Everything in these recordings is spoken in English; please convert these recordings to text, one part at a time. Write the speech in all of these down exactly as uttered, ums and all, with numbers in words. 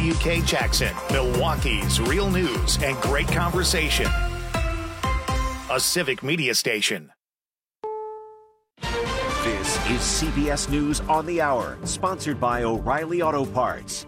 W K Jackson, Milwaukee's real news and great conversation. A Civic Media station. This is C B S News on the Hour, sponsored by O'Reilly Auto Parts.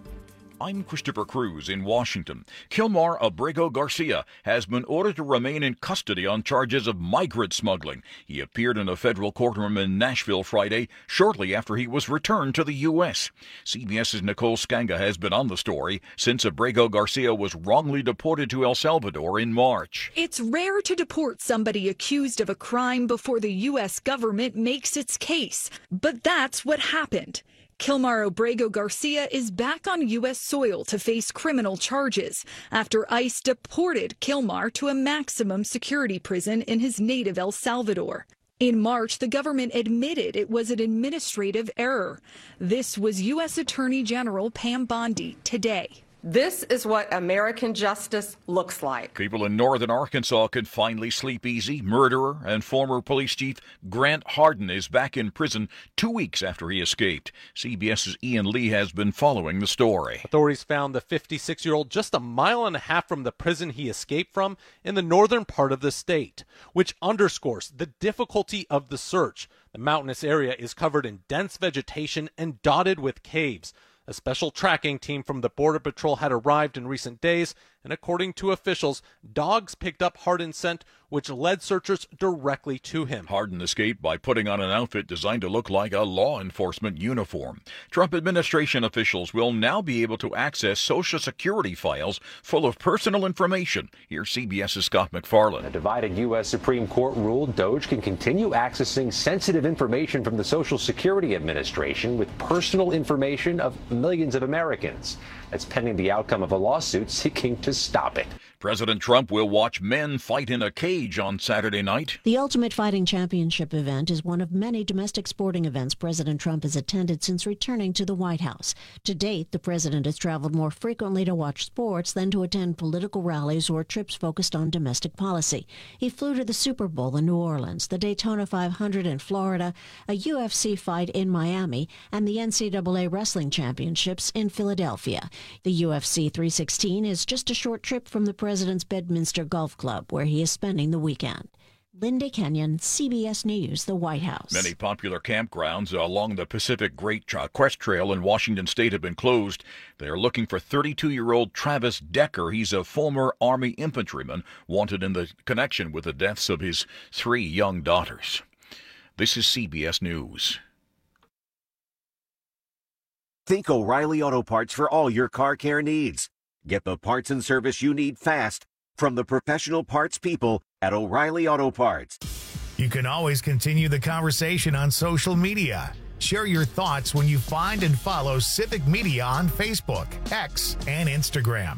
I'm Christopher Cruz in Washington. Kilmar Abrego Garcia has been ordered to remain in custody on charges of migrant smuggling. He appeared in a federal courtroom in Nashville Friday, shortly after he was returned to the U S. CBS's Nicole Skanga has been on the story since Abrego Garcia was wrongly deported to El Salvador in March. It's rare to deport somebody accused of a crime before the U S government makes its case, but that's what happened. Kilmar Abrego Garcia is back on U S soil to face criminal charges after ICE deported Kilmar to a maximum security prison in his native El Salvador. In March, the government admitted it was an administrative error. This was U S Attorney General Pam Bondi today. This is what American justice looks like. People in northern Arkansas can finally sleep easy. Murderer and former police chief Grant Hardin is back in prison two weeks after he escaped. CBS's Ian Lee has been following the story. Authorities found the fifty-six-year-old just a mile and a half from the prison he escaped from in the northern part of the state, which underscores the difficulty of the search. The mountainous area is covered in dense vegetation and dotted with caves. A special tracking team from the Border Patrol had arrived in recent days, and according to officials, dogs picked up Hardin's scent, which led searchers directly to him. Hardin escaped by putting on an outfit designed to look like a law enforcement uniform. Trump administration officials will now be able to access Social Security files full of personal information. Here's CBS's Scott McFarland. A divided U S Supreme Court ruled Doge can continue accessing sensitive information from the Social Security Administration with personal information of millions of Americans. That's pending the outcome of a lawsuit seeking to stop it. President Trump will watch men fight in a cage on Saturday night. The Ultimate Fighting Championship event is one of many domestic sporting events President Trump has attended since returning to the White House. To date, the president has traveled more frequently to watch sports than to attend political rallies or trips focused on domestic policy. He flew to the Super Bowl in New Orleans, the Daytona five hundred in Florida, a U F C fight in Miami, and the N C double A Wrestling Championships in Philadelphia. The U F C three sixteen is just a short trip from the President's Bedminster Golf Club, where he is spending the weekend. Linda Kenyon, C B S News, the White House. Many popular campgrounds along the Pacific Great Quest Trail in Washington State have been closed. They are looking for thirty-two-year-old Travis Decker. He's a former Army infantryman wanted in the connection with the deaths of his three young daughters. This is C B S News. Think O'Reilly Auto Parts for all your car care needs. Get the parts and service you need fast from the professional parts people at O'Reilly Auto Parts. You can always continue the conversation on social media. Share your thoughts when you find and follow Civic Media on Facebook, X, and Instagram.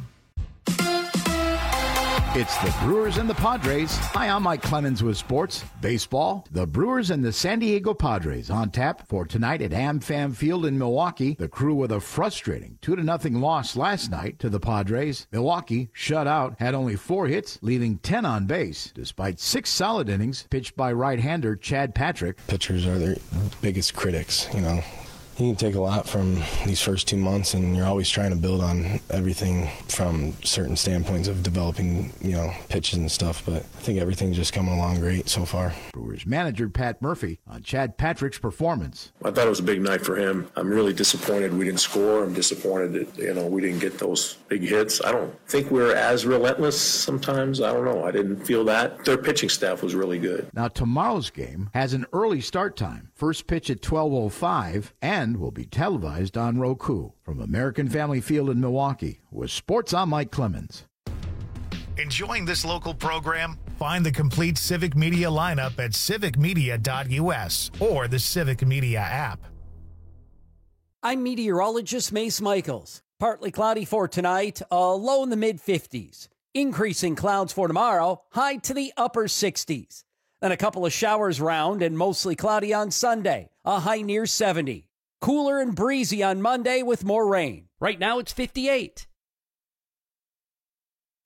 It's the Brewers and the Padres. Hi, I'm Mike Clemens with sports. Baseball, the Brewers and the San Diego Padres on tap for tonight at AmFam Field in Milwaukee. The Crew with a frustrating two to nothing loss last night to the Padres. Milwaukee, shut out, had only four hits, leaving ten on base, despite six solid innings pitched by right-hander Chad Patrick. Pitchers are their biggest critics, you know. You can take a lot from these first two months, and you're always trying to build on everything from certain standpoints of developing, you know, pitches and stuff. But I think everything's just coming along great so far. Brewers manager Pat Murphy on Chad Patrick's performance. I thought it was a big night for him. I'm really disappointed we didn't score. I'm disappointed that, you know, we didn't get those big hits. I don't think we're as relentless sometimes. I don't know. I didn't feel that. Their pitching staff was really good. Now, tomorrow's game has an early start time. First pitch at twelve oh five and will be televised on Roku. From American Family Field in Milwaukee, with sports, I'm Mike Clemens. Enjoying this local program? Find the complete Civic Media lineup at civic media dot u s or the Civic Media app. I'm meteorologist Mace Michaels. Partly cloudy for tonight, a low in the mid fifties. Increasing clouds for tomorrow, high to the upper sixties. Then a couple of showers round and mostly cloudy on Sunday, a high near seventy. Cooler and breezy on Monday with more rain. Right now it's fifty-eight.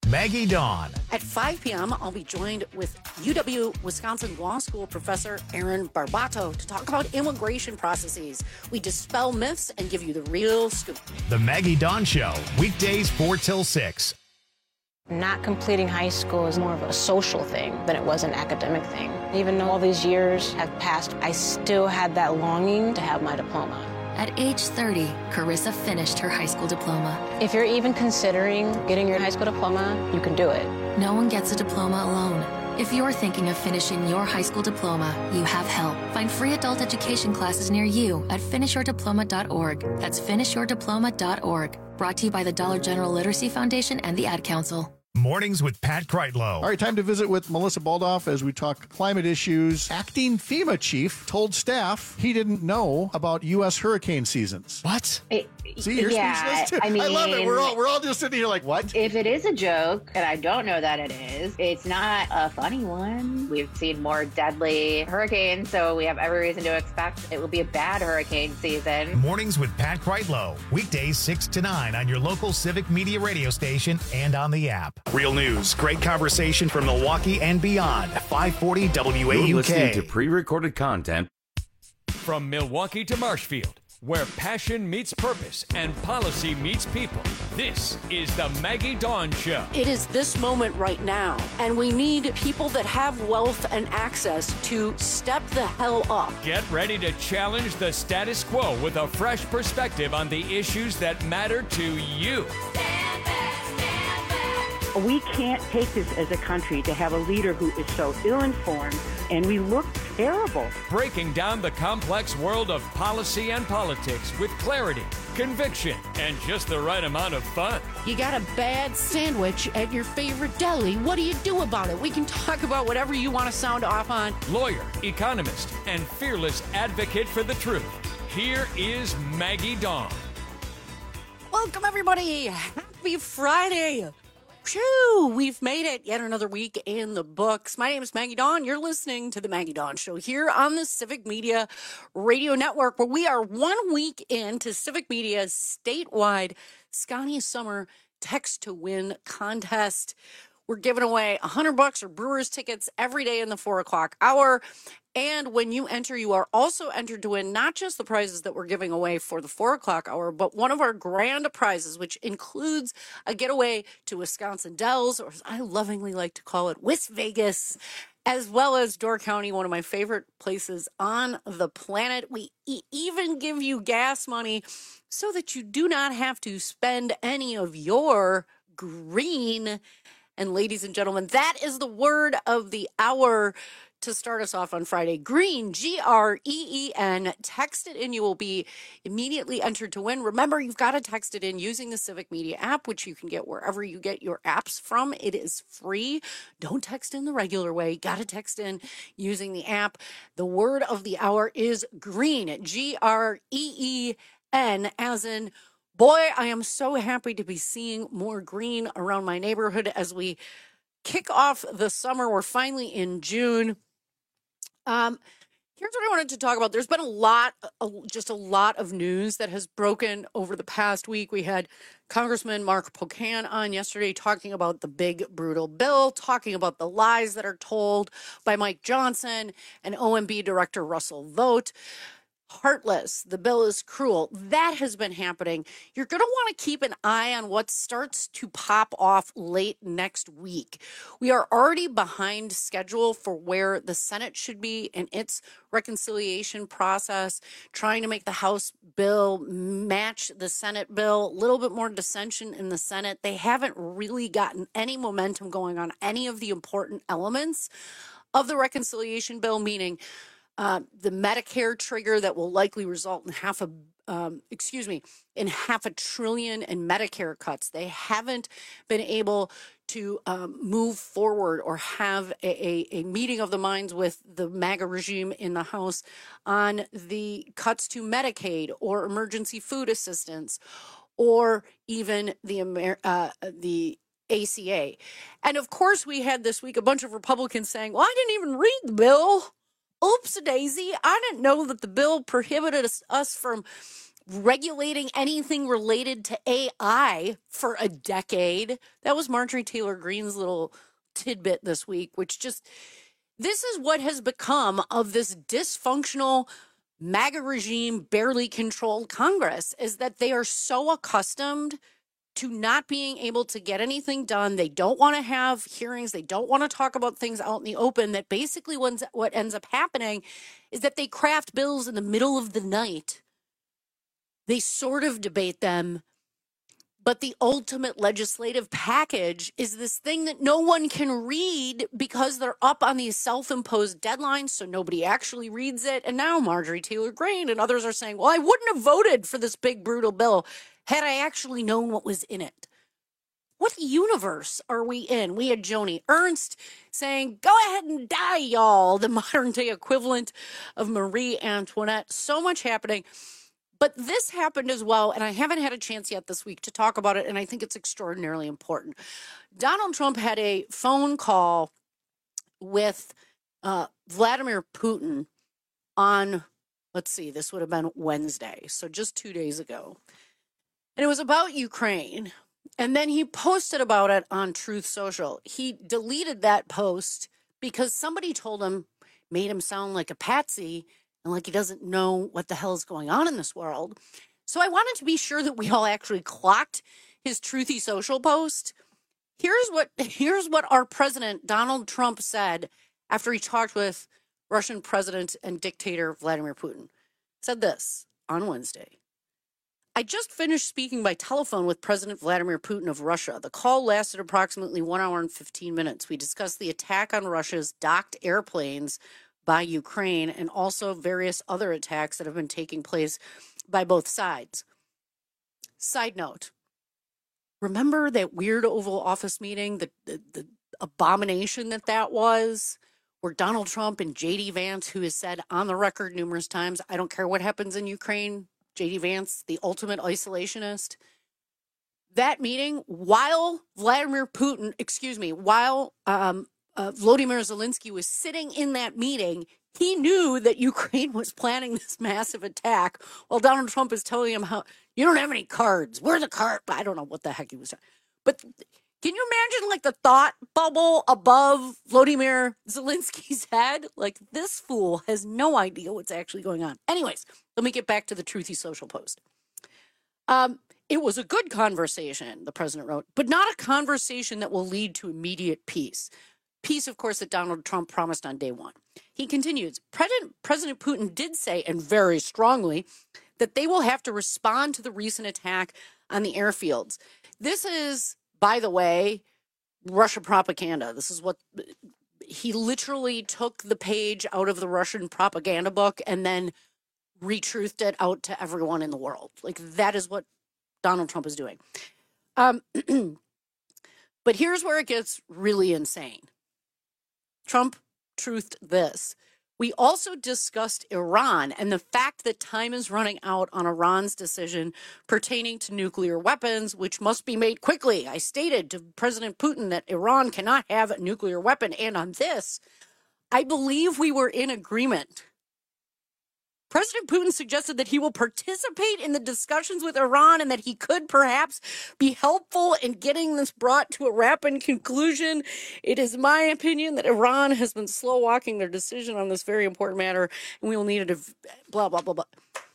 Maggie Dawn. At five p.m., I'll be joined with U W-Wisconsin Law School professor Aaron Barbato to talk about immigration processes. We dispel myths and give you the real scoop. The Maggie Dawn Show, weekdays four till six. Not completing high school is more of a social thing than it was an academic thing. Even though all these years have passed, I still had that longing to have my diploma. At age thirty, Carissa finished her high school diploma. If you're even considering getting your high school diploma, you can do it. No one gets a diploma alone. If you're thinking of finishing your high school diploma, you have help. Find free adult education classes near you at finish your diploma dot org. That's finish your diploma dot org. Brought to you by the Dollar General Literacy Foundation and the Ad Council. Mornings with Pat Kreitlow. All right, time to visit with Melissa Baldoff as we talk climate issues. Acting FEMA chief told staff he didn't know about U S hurricane seasons. What? It, See, you're yeah, speechless too. I mean, I love it. We're all we're all just sitting here like, what? If it is a joke, and I don't know that it is, it's not a funny one. We've seen more deadly hurricanes, so we have every reason to expect it will be a bad hurricane season. Mornings with Pat Kreitlow. Weekdays six to nine on your local Civic Media radio station and on the app. Real news, great conversation from Milwaukee and beyond. five forty W A U K. You're listening to pre-recorded content. From Milwaukee to Marshfield, where passion meets purpose and policy meets people. This is the Maggie Dawn Show. It is this moment right now, and we need people that have wealth and access to step the hell up. Get ready to challenge the status quo with a fresh perspective on the issues that matter to you. We can't take this as a country to have a leader who is so ill-informed, and we look terrible. Breaking down the complex world of policy and politics with clarity, conviction, and just the right amount of fun. You got a bad sandwich at your favorite deli. What do you do about it? We can talk about whatever you want to sound off on. Lawyer, economist, and fearless advocate for the truth. Here is Maggie Dawn. Welcome, everybody. Happy Friday. Phew, we've made it. Yet another week in the books. My name is Maggie Dawn. You're listening to the Maggie Dawn Show here on the Civic Media Radio Network, where we are one week into Civic Media's statewide Scotty Summer Text to Win contest. We're giving away one hundred bucks or Brewers tickets every day in the four o'clock hour. And when you enter, you are also entered to win not just the prizes that we're giving away for the four o'clock hour, but one of our grand prizes, which includes a getaway to Wisconsin Dells, or as I lovingly like to call it, West Vegas, as well as Door County, one of my favorite places on the planet. We e- even give you gas money so that you do not have to spend any of your green. And ladies and gentlemen, that is the word of the hour to start us off on Friday. Green, G R E E N. Text it in. You will be immediately entered to win. Remember, you've got to text it in using the Civic Media app, which you can get wherever you get your apps from. It is free. Don't text in the regular way. Got to text in using the app. The word of the hour is green, G R E E N, as in boy, I am so happy to be seeing more green around my neighborhood as we kick off the summer. We're finally in June. Um, here's what I wanted to talk about. There's been a lot, a, just a lot of news that has broken over the past week. We had Congressman Mark Pocan on yesterday talking about the big, brutal bill, talking about the lies that are told by Mike Johnson and O M B Director Russell Vought. Heartless. The bill is cruel. That has been happening. You're going to want to keep an eye on what starts to pop off late next week. We are already behind schedule for where the Senate should be in its reconciliation process, trying to make the House bill match the Senate bill. A little bit more dissension in the Senate. They haven't really gotten any momentum going on any of the important elements of the reconciliation bill, meaning Uh, the Medicare trigger that will likely result in half a, um, excuse me, in half a trillion in Medicare cuts. They haven't been able to um, move forward or have a, a, a meeting of the minds with the MAGA regime in the House on the cuts to Medicaid or emergency food assistance or even the Amer- uh, the A C A. And of course, we had this week a bunch of Republicans saying, well, I didn't even read the bill. Oops-a-daisy. I didn't know that the bill prohibited us, us from regulating anything related to A I for a decade. That was Marjorie Taylor Greene's little tidbit this week, which just, this is what has become of this dysfunctional MAGA regime, barely controlled Congress, is that they are so accustomed to not being able to get anything done. They don't want to have hearings. They don't want to talk about things out in the open. That basically what ends up happening is that they craft bills in the middle of the night. They sort of debate them, but the ultimate legislative package is this thing that no one can read because they're up on these self-imposed deadlines, so nobody actually reads it. And now Marjorie Taylor Greene and others are saying, well, I wouldn't have voted for this big, brutal bill had I actually known what was in it. What universe are we in? We had Joni Ernst saying, go ahead and die, y'all, the modern day equivalent of Marie Antoinette. So much happening. But this happened as well, and I haven't had a chance yet this week to talk about it, and I think it's extraordinarily important. Donald Trump had a phone call with uh, Vladimir Putin on, let's see, this would have been Wednesday, so just two days ago. And it was about Ukraine. And then he posted about it on Truth Social. He deleted that post because somebody told him, made him sound like a patsy and like he doesn't know what the hell is going on in this world. So I wanted to be sure that we all actually clocked his Truthy Social post. Here's what, here's what our president, Donald Trump, said after he talked with Russian President and dictator Vladimir Putin. Said this on Wednesday. I just finished speaking by telephone with President Vladimir Putin of Russia. The call lasted approximately one hour and fifteen minutes. We discussed the attack on Russia's docked airplanes by Ukraine and also various other attacks that have been taking place by both sides. Side note, remember that weird Oval Office meeting, the, the, the abomination that that was, where Donald Trump and J D Vance, who has said on the record numerous times, I don't care what happens in Ukraine, J D Vance, the ultimate isolationist. That meeting, while Vladimir Putin, excuse me, while um, uh, Volodymyr Zelensky was sitting in that meeting, he knew that Ukraine was planning this massive attack while Donald Trump is telling him how, you don't have any cards. Where are the cards? I don't know what the heck he was saying. But can you imagine like the thought bubble above Volodymyr Zelensky's head? Like, this fool has no idea what's actually going on. Anyways, let me get back to the Truthy Social post. Um, it was a good conversation, the president wrote, but not a conversation that will lead to immediate peace. Peace, of course, that Donald Trump promised on day one. He continues, President, President Putin did say, and very strongly, that they will have to respond to the recent attack on the airfields. This is, by the way, Russia propaganda. This is what he literally took the page out of the Russian propaganda book and then retruthed it out to everyone in the world. Like, that is what Donald Trump is doing. Um, but here's where it gets really insane. Trump truthed this. We also discussed Iran and the fact that time is running out on Iran's decision pertaining to nuclear weapons, which must be made quickly. I stated to President Putin that Iran cannot have a nuclear weapon. And on this, I believe we were in agreement. President Putin suggested that he will participate in the discussions with Iran and that he could perhaps be helpful in getting this brought to a rapid conclusion. It is my opinion that Iran has been slow walking their decision on this very important matter, and we will need it. Blah, blah, blah, blah.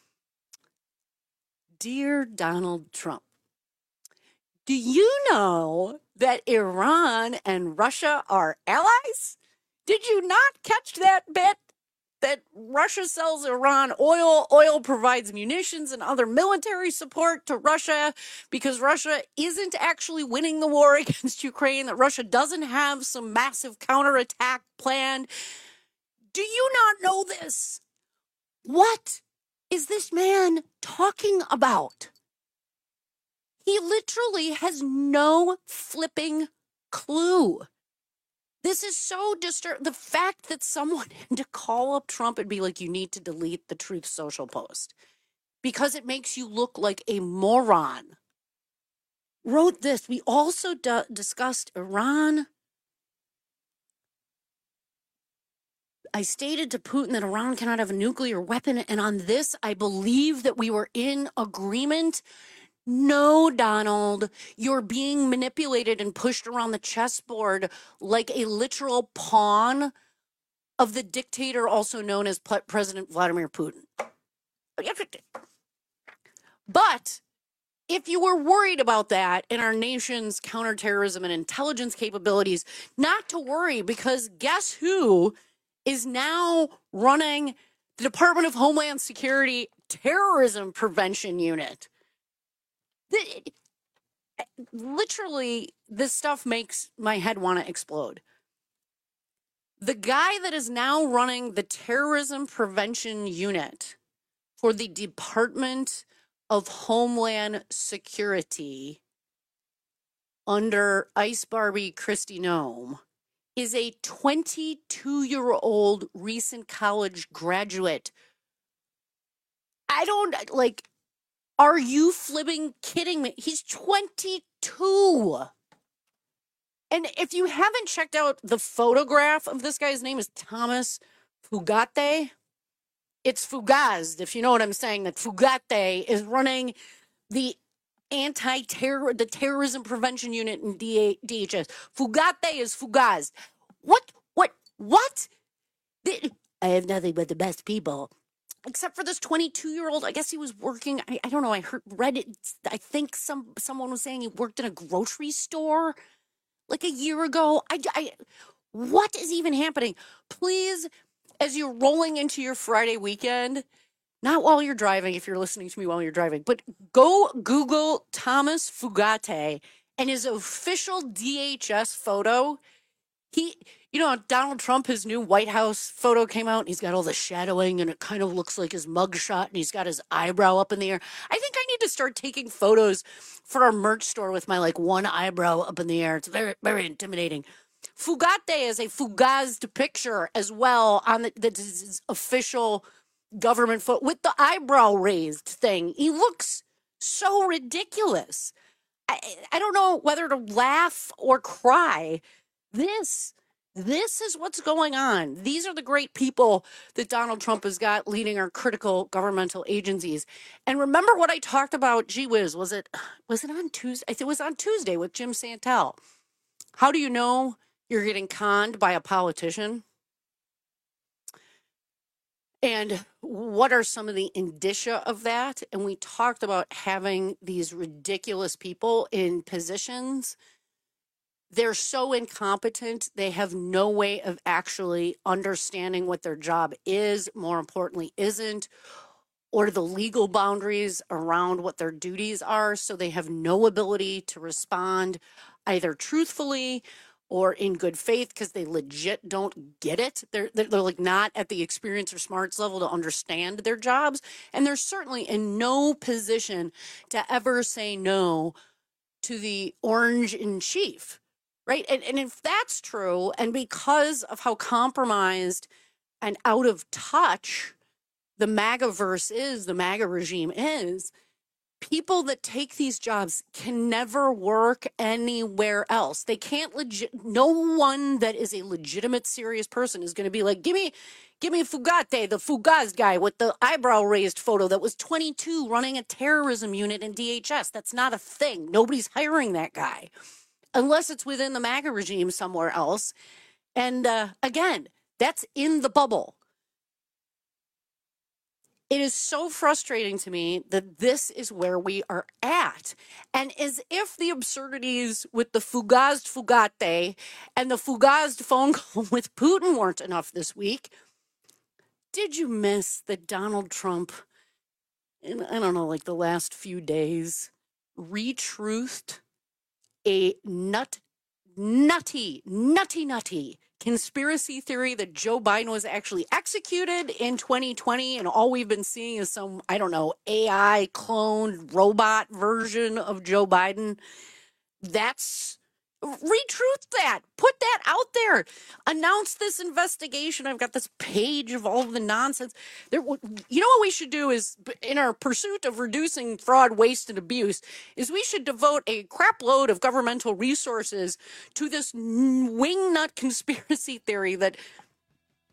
Dear Donald Trump, do you know that Iran and Russia are allies? Did you not catch that bit? That Russia sells Iran oil, oil provides munitions and other military support to Russia because Russia isn't actually winning the war against Ukraine, that Russia doesn't have some massive counterattack planned. Do you not know this? What is this man talking about? He literally has no flipping clue. This is so disturbing. The fact that someone had to call up Trump and be like, you need to delete the Truth Social post because it makes you look like a moron. Wrote this. We also d- discussed Iran. I stated to Putin that Iran cannot have a nuclear weapon, and on this, I believe that we were in agreement. No, Donald, you're being manipulated and pushed around the chessboard like a literal pawn of the dictator, also known as President Vladimir Putin. But if you were worried about that in our nation's counterterrorism and intelligence capabilities, not to worry, because guess who is now running the Department of Homeland Security Terrorism Prevention Unit? The, literally, this stuff makes my head want to explode. The guy that is now running the Terrorism Prevention Unit for the Department of Homeland Security under Ice Barbie Kristi Noem is a twenty-two-year-old recent college graduate. I don't, like, are you flipping kidding me? He's twenty-two. And if you haven't checked out the photograph of this guy's name is Thomas Fugate. It's Fugazed, if you know what I'm saying, that Fugate is running the anti-terror, the terrorism prevention unit in D H S. Fugate is Fugazed. What? What? What? I have nothing but the best people. Except for this twenty-two-year-old, I guess he was working, I, I don't know, I heard, read it, I think some someone was saying he worked in a grocery store like a year ago. I, I, what is even happening? Please, as you're rolling into your Friday weekend, not while you're driving, if you're listening to me while you're driving, but go Google Thomas Fugate and his official D H S photo. He, you know, Donald Trump, his new White House photo came out, and he's got all the shadowing, and it kind of looks like his mugshot, and he's got his eyebrow up in the air. I think I need to start taking photos for our merch store with my, like, one eyebrow up in the air. It's very, very intimidating. Fugate is a fugazed picture as well on the, the his official government photo with the eyebrow raised thing. He looks so ridiculous. I, I don't know whether to laugh or cry. This, this is what's going on. These are the great people that Donald Trump has got leading our critical governmental agencies. And remember what I talked about, gee whiz, was it, was it on Tuesday? I think it was on Tuesday with Jim Santel. How do you know you're getting conned by a politician? And what are some of the indicia of that? And we talked about having these ridiculous people in positions. They're so incompetent. They have no way of actually understanding what their job is, more importantly, isn't, or the legal boundaries around what their duties are. So they have no ability to respond either truthfully or in good faith because they legit don't get it. They're, they're, they're like not at the experience or smarts level to understand their jobs. And they're certainly in no position to ever say no to the orange in chief. Right. And, and if that's true, and because of how compromised and out of touch the MAGA-verse is, the MAGA regime is, people that take these jobs can never work anywhere else. They can't legit. No one that is a legitimate, serious person is going to be like, give me, give me Fugate, the Fugaz guy with the eyebrow raised photo that was twenty-two running a terrorism unit in D H S. That's not a thing. Nobody's hiring that guy. Unless it's within the MAGA regime somewhere else. And uh, again, that's in the bubble. It is so frustrating to me that this is where we are at. And as if the absurdities with the Fugazed Fugate and the Fugazed phone call with Putin weren't enough this week, did you miss that Donald Trump, in, I don't know, like the last few days, retruthed a nut, nutty, nutty, nutty conspiracy theory that Joe Biden was actually executed in twenty twenty, and all we've been seeing is some, I don't know, A I cloned robot version of Joe Biden? That's, retruth that. Put that out there. Announce this investigation. I've got this page of all of the nonsense. There, you know what we should do is, in our pursuit of reducing fraud, waste, and abuse, is we should devote a crap load of governmental resources to this wingnut conspiracy theory that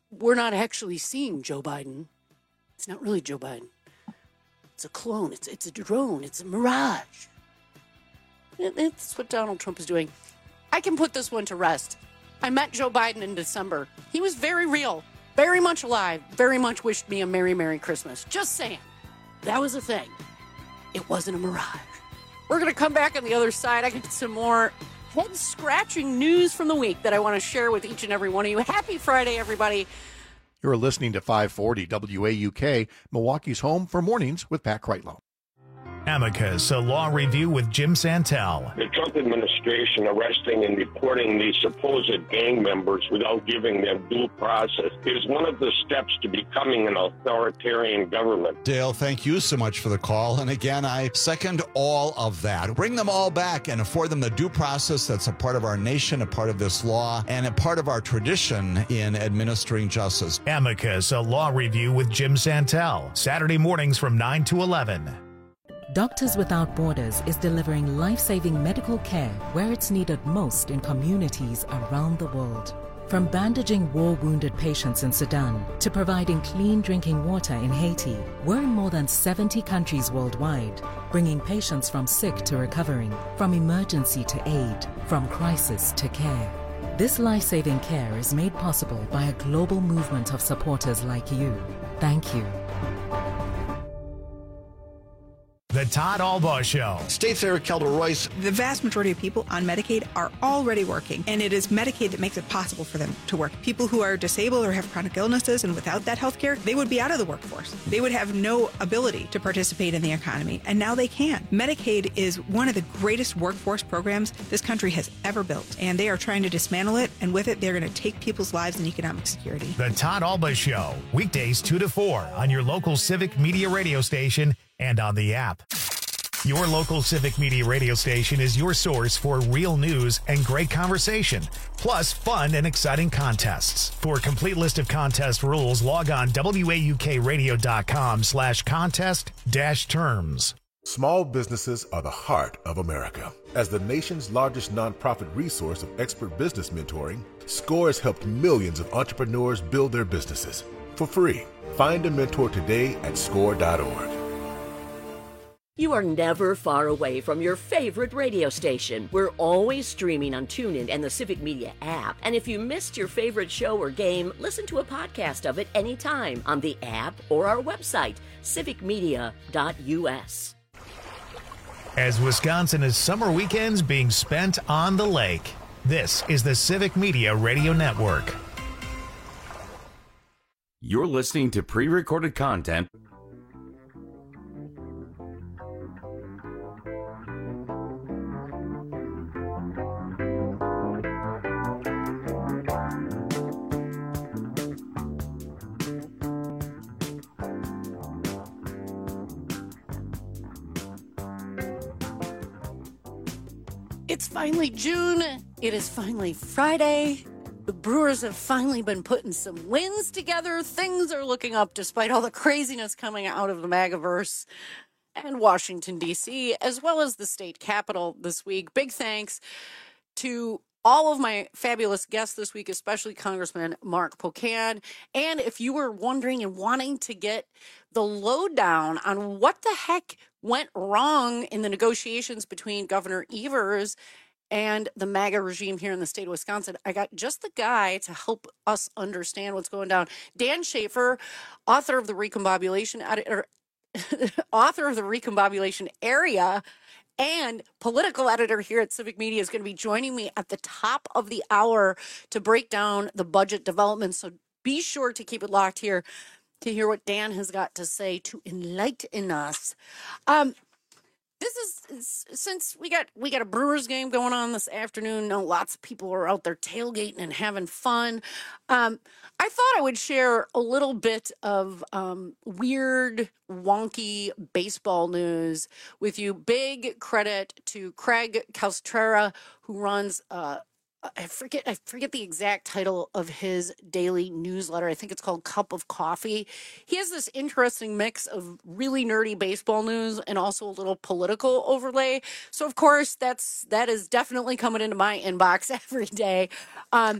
we're not actually seeing Joe Biden. It's not really Joe Biden. It's a clone. It's it's a drone. It's a mirage. That's what Donald Trump is doing. I can put this one to rest. I met Joe Biden in December. He was very real, very much alive, very much wished me a Merry, Merry Christmas. Just saying. That was a thing. It wasn't a mirage. We're going to come back on the other side. I got some more head-scratching news from the week that I want to share with each and every one of you. Happy Friday, everybody. You're listening to five forty W A U K, Milwaukee's home for mornings with Pat Kreitlow. Amicus, a law review with Jim Santel. The Trump administration arresting and deporting these supposed gang members without giving them due process is one of the steps to becoming an authoritarian government. Dale, thank you so much for the call. And again, I second all of that. Bring them all back and afford them the due process that's a part of our nation, a part of this law, and a part of our tradition in administering justice. Amicus, a law review with Jim Santel. Saturday mornings from nine to eleven. Doctors Without Borders is delivering life-saving medical care where it's needed most in communities around the world. From bandaging war-wounded patients in Sudan to providing clean drinking water in Haiti, we're in more than seventy countries worldwide, bringing patients from sick to recovering, from emergency to aid, from crisis to care. This life-saving care is made possible by a global movement of supporters like you. Thank you. The Todd Albaugh Show. State Senator Kelda Royce. The vast majority of people on Medicaid are already working, and it is Medicaid that makes it possible for them to work. People who are disabled or have chronic illnesses and without that health care, they would be out of the workforce. They would have no ability to participate in the economy, and now they can. Medicaid is one of the greatest workforce programs this country has ever built, and they are trying to dismantle it, and with it, they're going to take people's lives and economic security. The Todd Albaugh Show, weekdays two to four on your local Civic Media radio station and on the app. Your local Civic Media radio station is your source for real news and great conversation, plus fun and exciting contests. For a complete list of contest rules, log on waukradio.com slash contest dash terms. Small businesses are the heart of America. As the nation's largest nonprofit resource of expert business mentoring, SCORE has helped millions of entrepreneurs build their businesses for free. Find a mentor today at score dot org. You are never far away from your favorite radio station. We're always streaming on TuneIn and the Civic Media app. And if you missed your favorite show or game, listen to a podcast of it anytime on the app or our website, civic media dot u s. As Wisconsin has summer weekends being spent on the lake, this is the Civic Media Radio Network. You're listening to pre-recorded content. It's finally June. It is finally Friday. The Brewers have finally been putting some wins together. Things are looking up despite all the craziness coming out of the MAGAverse and Washington, D C, as well as the state capitol this week. Big thanks to all of my fabulous guests this week, especially Congressman Mark Pocan. And if you were wondering and wanting to get the lowdown on what the heck went wrong in the negotiations between Governor Evers and the MAGA regime here in the state of Wisconsin, I got just the guy to help us understand what's going down. Dan Schaefer, author of the Recombobulation editor, author of the Recombobulation Area, and political editor here at Civic Media, is going to be joining me at the top of the hour to break down the budget developments. So be sure to keep it locked here to hear what Dan has got to say to enlighten us. Um, this is, since we got we got a Brewers game going on this afternoon. Know lots of people are out there tailgating and having fun. Um, I thought I would share a little bit of um, weird, wonky baseball news with you. Big credit to Craig Calstrera, who runs uh, I forget I forget the exact title of his daily newsletter. I think it's called Cup of Coffee. He has this interesting mix of really nerdy baseball news and also a little political overlay. So of course that's that is definitely coming into my inbox every day. Um,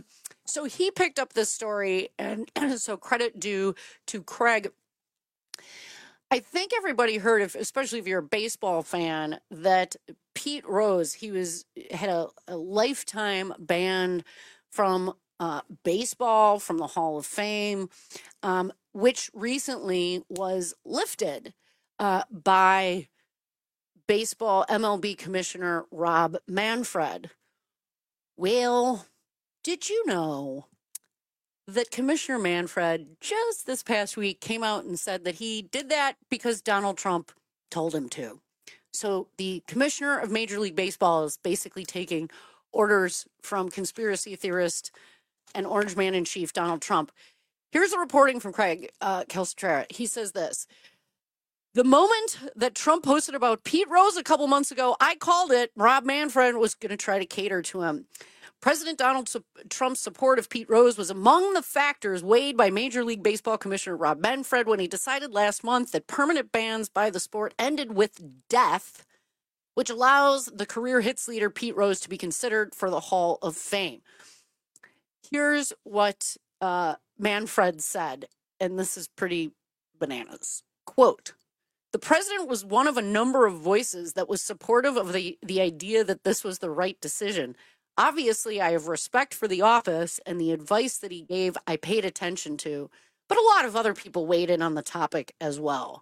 So he picked up this story, and so credit due to Craig. I think everybody heard, if, especially if you're a baseball fan, that Pete Rose, he was had a, a lifetime ban from uh, baseball, from the Hall of Fame, um, which recently was lifted uh, by baseball M L B Commissioner Rob Manfred. Well, did you know that Commissioner Manfred just this past week came out and said that he did that because Donald Trump told him to? So the commissioner of Major League Baseball is basically taking orders from conspiracy theorist and Orange Man in Chief Donald Trump. Here's a reporting from Craig uh, Calcaterra. He says this: the moment that Trump posted about Pete Rose a couple months ago, I called it. Rob Manfred was going to try to cater to him. President Donald Trump's support of Pete Rose was among the factors weighed by Major League Baseball Commissioner Rob Manfred when he decided last month that permanent bans by the sport ended with death, which allows the career hits leader Pete Rose to be considered for the Hall of Fame. Here's what uh, Manfred said, and this is pretty bananas. Quote, the president was one of a number of voices that was supportive of the, the idea that this was the right decision. Obviously, I have respect for the office, and the advice that he gave I paid attention to, but a lot of other people weighed in on the topic as well.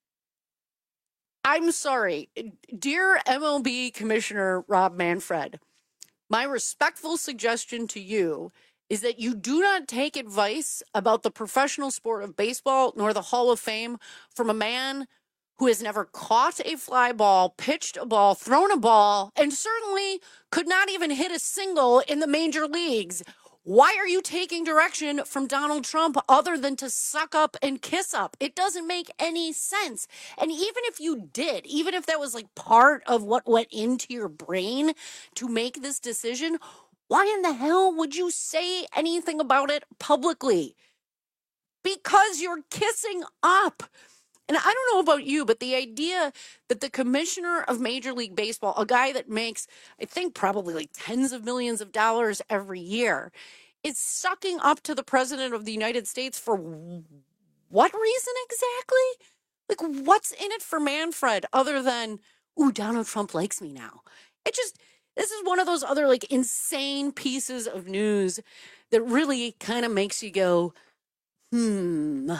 I'm sorry, dear M L B Commissioner Rob Manfred, my respectful suggestion to you is that you do not take advice about the professional sport of baseball nor the Hall of Fame from a man who has never caught a fly ball, pitched a ball, thrown a ball, and certainly could not even hit a single in the major leagues. Why are you taking direction from Donald Trump other than to suck up and kiss up? It doesn't make any sense. And even if you did, even if that was like part of what went into your brain to make this decision, why in the hell would you say anything about it publicly? Because you're kissing up. And I don't know about you, but the idea that the commissioner of Major League Baseball, a guy that makes, I think, probably like tens of millions of dollars every year, is sucking up to the president of the United States for what reason exactly? Like, what's in it for Manfred other than, ooh, Donald Trump likes me now? It just, this is one of those other like insane pieces of news that really kind of makes you go, hmm.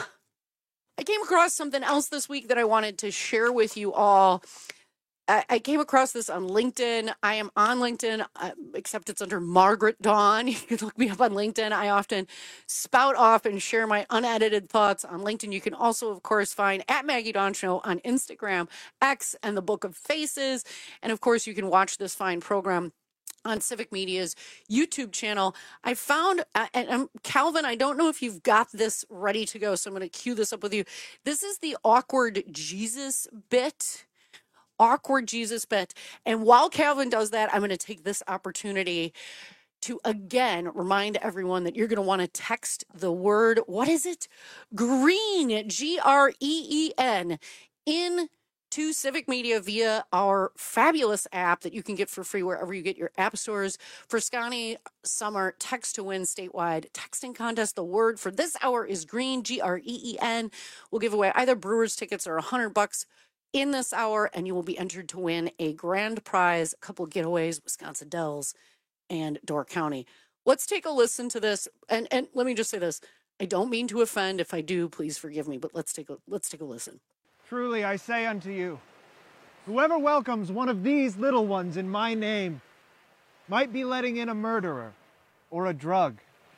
I came across something else this week that I wanted to share with you all. I, I came across this on LinkedIn. I am on LinkedIn, uh, except it's under Margaret Dawn. You can look me up on LinkedIn. I often spout off and share my unedited thoughts on LinkedIn. You can also, of course, find at Maggie Dawn Show on Instagram, X, and the Book of Faces. And, of course, you can watch this fine program on Civic Media's YouTube channel. I found, uh, and um, Calvin, I don't know if you've got this ready to go, so I'm going to cue this up with you. This is the Awkward Jesus bit. Awkward Jesus bit. And while Calvin does that, I'm going to take this opportunity to again remind everyone that you're going to want to text the word, what is it? Green, G R E E N, in to Civic Media via our fabulous app that you can get for free wherever you get your app stores. For Scotty Summer Text to Win statewide texting contest, the word for this hour is green, G R E E N. We'll give away either Brewers tickets or one hundred bucks in this hour, and you will be entered to win a grand prize, a couple of getaways, Wisconsin Dells and Door County. Let's take a listen to this. And and let me just say this. I don't mean to offend. If I do, please forgive me, but let's take a let's take a listen. Truly I say unto you, whoever welcomes one of these little ones in my name might be letting in a murderer or a drug.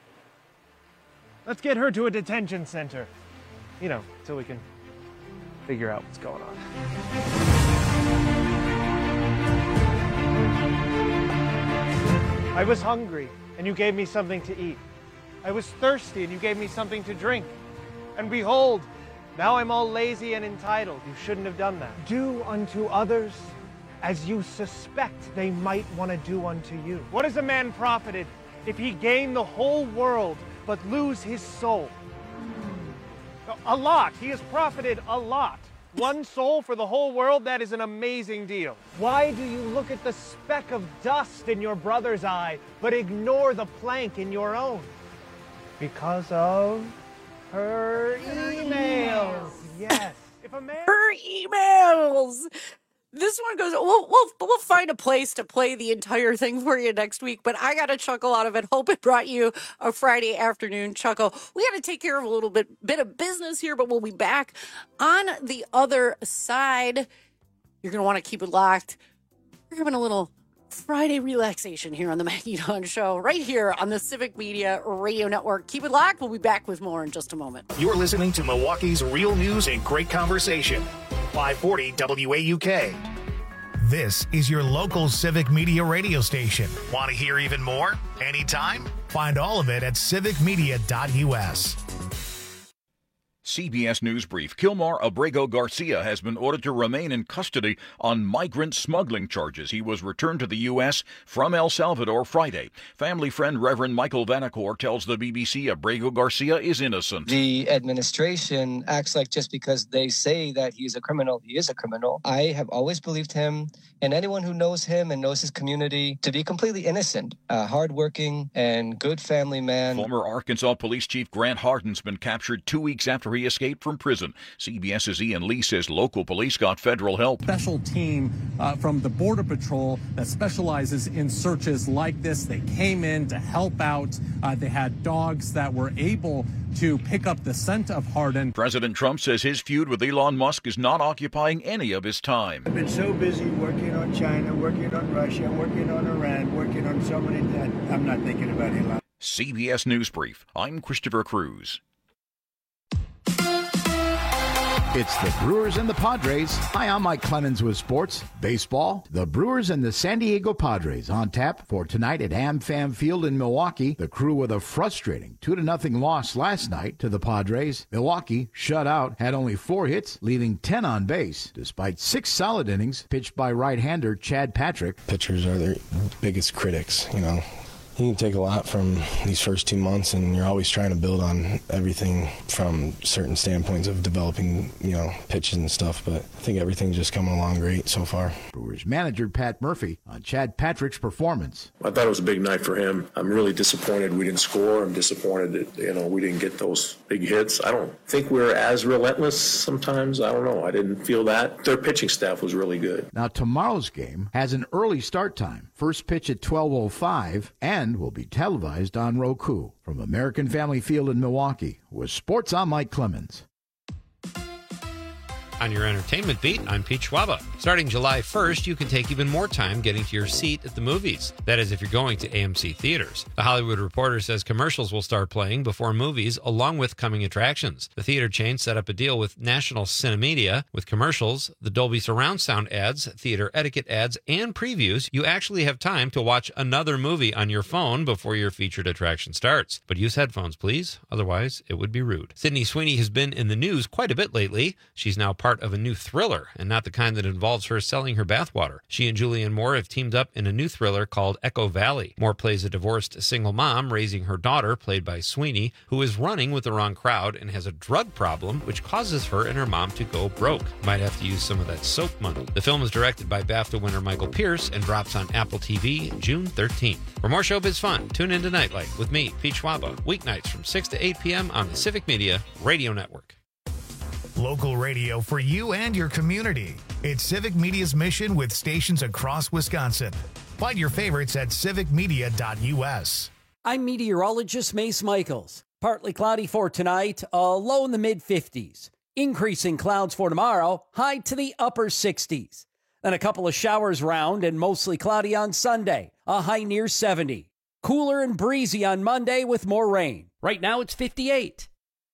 Let's get her to a detention center, you know, till we can figure out what's going on. I was hungry, and you gave me something to eat. I was thirsty, and you gave me something to drink. And behold, now I'm all lazy and entitled. You shouldn't have done that. Do unto others as you suspect they might want to do unto you. What is a man profited if he gain the whole world but lose his soul? A lot. He has profited a lot. One soul for the whole world, that is an amazing deal. Why do you look at the speck of dust in your brother's eye, but ignore the plank in your own? Because of her emails. Yes. If a man... Her emails. This one goes, we'll, we'll, we'll find a place to play the entire thing for you next week, but I got a chuckle out of it. Hope it brought you a Friday afternoon chuckle. We got to take care of a little bit, bit of business here, but we'll be back on the other side. You're going to want to keep it locked. We're having a little Friday relaxation here on the Maggie Dawn Show, right here on the Civic Media Radio Network. Keep it locked. We'll be back with more in just a moment. You're listening to Milwaukee's real news and great conversation. five forty W A U K. This is your local Civic Media radio station. Want to hear even more? Anytime? Find all of it at civic media dot U S. C B S News Brief. Kilmar Abrego Garcia has been ordered to remain in custody on migrant smuggling charges. He was returned to the U S from El Salvador Friday. Family friend Reverend Michael Vanacore tells the B B C Abrego Garcia is innocent. The administration acts like just because they say that he's a criminal, he is a criminal. I have always believed him and anyone who knows him and knows his community to be completely innocent, a hardworking and good family man. Former Arkansas Police Chief Grant Hardin's been captured two weeks after he escaped from prison. CBS's Ian Lee says local police got federal help. Special team uh, from the Border Patrol that specializes in searches like this. They came in to help out. Uh, they had dogs that were able to pick up the scent of Hardin. President Trump says his feud with Elon Musk is not occupying any of his time. I've been so busy working on China, working on Russia, working on Iran, working on so many that I'm not thinking about Elon. C B S News Brief. I'm Christopher Cruz. It's the Brewers and the Padres. Hi, I'm Mike Clemens with sports. Baseball, the Brewers and the San Diego Padres on tap for tonight at AmFam Field in Milwaukee. The Crew with a frustrating two to nothing loss last night to the Padres. Milwaukee, shut out, had only four hits, leaving ten on base, despite six solid innings pitched by right-hander Chad Patrick. Pitchers are their biggest critics, you know. You can take a lot from these first two months, and you're always trying to build on everything from certain standpoints of developing, you know, pitches and stuff. But I think everything's just coming along great so far. Brewers manager Pat Murphy on Chad Patrick's performance. I thought it was a big night for him. I'm really disappointed we didn't score. I'm disappointed that, you know, we didn't get those big hits. I don't think we're as relentless sometimes. I don't know. I didn't feel that. Their pitching staff was really good. Now, tomorrow's game has an early start time. First pitch at twelve oh five and will be televised on Roku. From American Family Field in Milwaukee, with sports, I'm Mike Clemens. On your entertainment beat, I'm Pete Schwaba. Starting July first, you can take even more time getting to your seat at the movies. That is, if you're going to A M C theaters. The Hollywood Reporter says commercials will start playing before movies, along with coming attractions. The theater chain set up a deal with National Cinemedia. With commercials, the Dolby Surround Sound ads, theater etiquette ads, and previews, you actually have time to watch another movie on your phone before your featured attraction starts. But use headphones, please. Otherwise, it would be rude. Sydney Sweeney has been in the news quite a bit lately. She's now part of a new thriller, and not the kind that involves her selling her bathwater. She and Julianne Moore have teamed up in a new thriller called Echo Valley. Moore plays a divorced single mom raising her daughter, played by Sweeney, who is running with the wrong crowd and has a drug problem, which causes her and her mom to go broke. Might have to use some of that soap money. The film is directed by BAFTA winner Michael Pierce and drops on Apple T V June thirteenth. For more showbiz fun, tune into Nightlight with me, Pete Schwaba, weeknights from six to eight p.m. on the Civic Media Radio Network. Local radio for you and your community. It's Civic Media's mission with stations across Wisconsin. Find your favorites at civic media dot U S. I'm meteorologist Mace Michaels. Partly cloudy for tonight, a low in the mid fifties. Increasing clouds for tomorrow, high to the upper sixties. Then a couple of showers round and mostly cloudy on Sunday, a high near seventy. Cooler and breezy on Monday with more rain. Right now it's fifty-eight.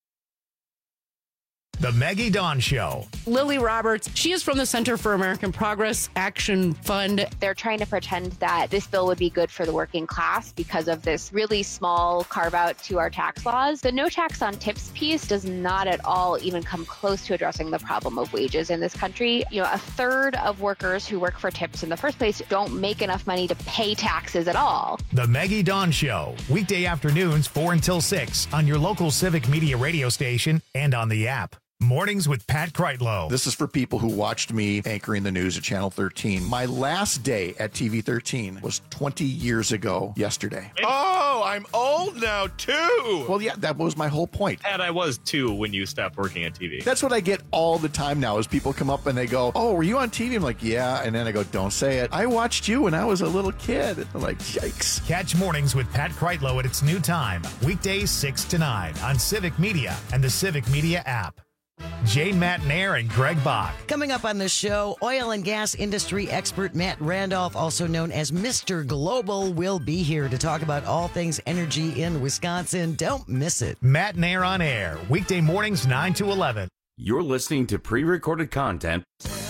The Maggie Dawn Show. Lily Roberts, she is from the Center for American Progress Action Fund. They're trying to pretend that this bill would be good for the working class because of this really small carve out to our tax laws. The no tax on tips piece does not at all even come close to addressing the problem of wages in this country. You know, a third of workers who work for tips in the first place don't make enough money to pay taxes at all. The Maggie Dawn Show, weekday afternoons four until six on your local Civic Media radio station and on the app. Mornings with Pat Kreitlow. This is for people who watched me anchoring the news at Channel thirteen. My last day at T V thirteen was twenty years ago yesterday. Oh, I'm old now, too. Well, yeah, that was my whole point. And I was, too, when you stopped working at T V. That's what I get all the time now is people come up and they go, oh, were you on T V? I'm like, yeah. And then I go, don't say it. I watched you when I was a little kid. I'm like, yikes. Catch Mornings with Pat Kreitlow at its new time, weekdays six to nine on Civic Media and the Civic Media app. Jane Matnair and Greg Bach. Coming up on the show, oil and gas industry expert Matt Randolph, also known as Mister Global, will be here to talk about all things energy in Wisconsin. Don't miss it. Matnair on air, weekday mornings nine to eleven. You're listening to pre-recorded content.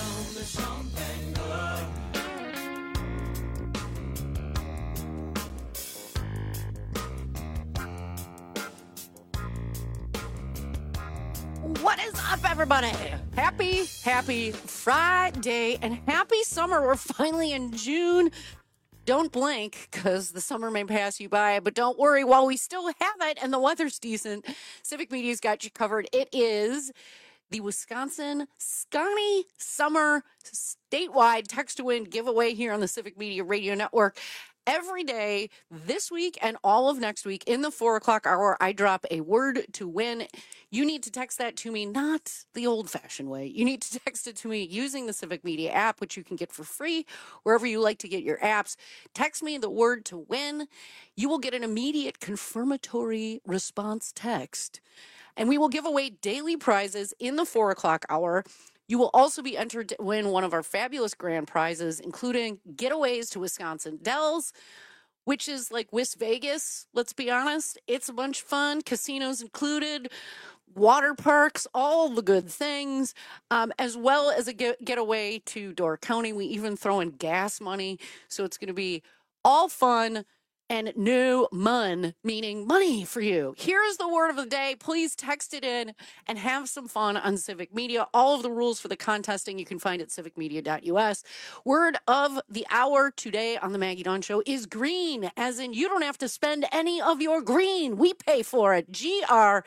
What is up, everybody? Happy, happy Friday and happy summer. We're finally in June. Don't blink because the summer may pass you by, but don't worry while we still have it and the weather's decent. Civic Media's got you covered. It is the Wisconsin Scotty Summer statewide text to win giveaway here on the Civic Media Radio Network. Every day this week and all of next week in the four o'clock hour, I drop a word to win. You need to text that to me, not the old-fashioned way. You need to text it to me using the Civic Media app, which you can get for free wherever you like to get your apps. Text me the word to win. You will get an immediate confirmatory response text, and we will give away daily prizes in the four o'clock hour. You will also be entered to win one of our fabulous grand prizes, including getaways to Wisconsin Dells, which is like Wis Vegas, let's be honest. It's a bunch of fun, casinos included, water parks, all the good things, um, as well as a get- getaway to Door County. We even throw in gas money, so it's going to be all fun and no mun, meaning money for you. Here's the word of the day. Please text it in and have some fun on Civic Media. All of the rules for the contesting you can find at civic media dot u s. Word of the hour today on the Maggie Dawn Show is green, as in you don't have to spend any of your green. We pay for it. G R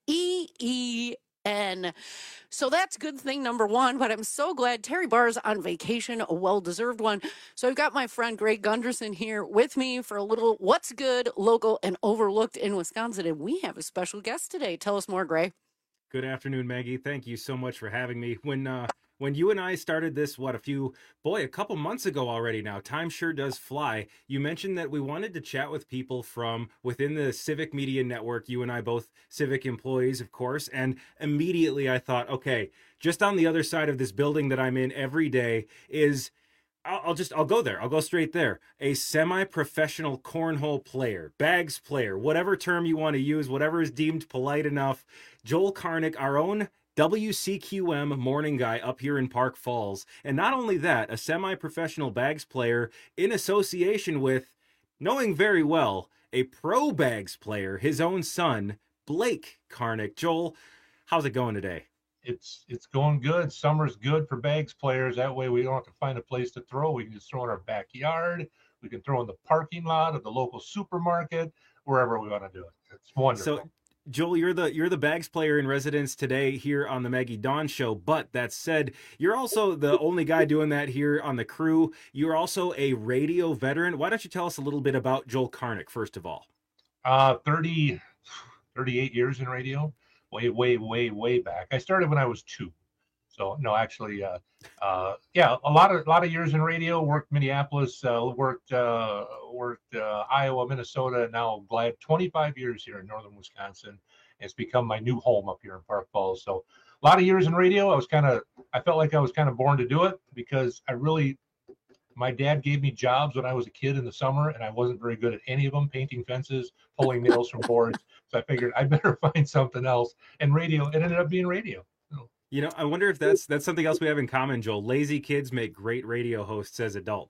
E E N. So that's good thing number one, but I'm so glad Terry Barr's on vacation, a well-deserved one. So I've got my friend Greg Gunderson here with me for a little what's good, local, and overlooked in Wisconsin. And we have a special guest today. Tell us more, Greg. Good afternoon, Maggie. Thank you so much for having me. When uh, when you and I started this, what, a few, boy, a couple months ago already now, time sure does fly. You mentioned that we wanted to chat with people from within the Civic Media Network, you and I both Civic employees, of course, and immediately I thought, okay, just on the other side of this building that I'm in every day is, I'll, I'll just, I'll go there. I'll go straight there. A semi-professional cornhole player, bags player, whatever term you want to use, whatever is deemed polite enough. Joel Karnick, our own W C Q M morning guy up here in Park Falls. And not only that, a semi-professional bags player in association with, knowing very well, a pro bags player, his own son, Blake Karnick. Joel, how's it going today? It's it's going good. Summer's good for bags players. That way we don't have to find a place to throw. We can just throw in our backyard. We can throw in the parking lot of the local supermarket, wherever we want to do it. It's wonderful. So, Joel, you're the you're the bags player in residence today here on the Maggie Dawn Show. But that said, you're also the only guy doing that here on the crew. You're also a radio veteran. Why don't you tell us a little bit about Joel Karnick, first of all? Uh, thirty, thirty-eight years in radio, way, way, way, way back. I started when I was two. So no, actually, uh, uh, yeah, a lot of a lot of years in radio. Worked Minneapolis, uh, worked uh, worked uh, Iowa, Minnesota. And now glad twenty-five years here in northern Wisconsin. It's become my new home up here in Park Falls. So a lot of years in radio. I was kind of I felt like I was kind of born to do it because I really. My dad gave me jobs when I was a kid in the summer, and I wasn't very good at any of them, painting fences, pulling nails from boards. So I figured I better find something else. And radio, it ended up being radio. So. You know, I wonder if that's that's something else we have in common, Joel. Lazy kids make great radio hosts as adults.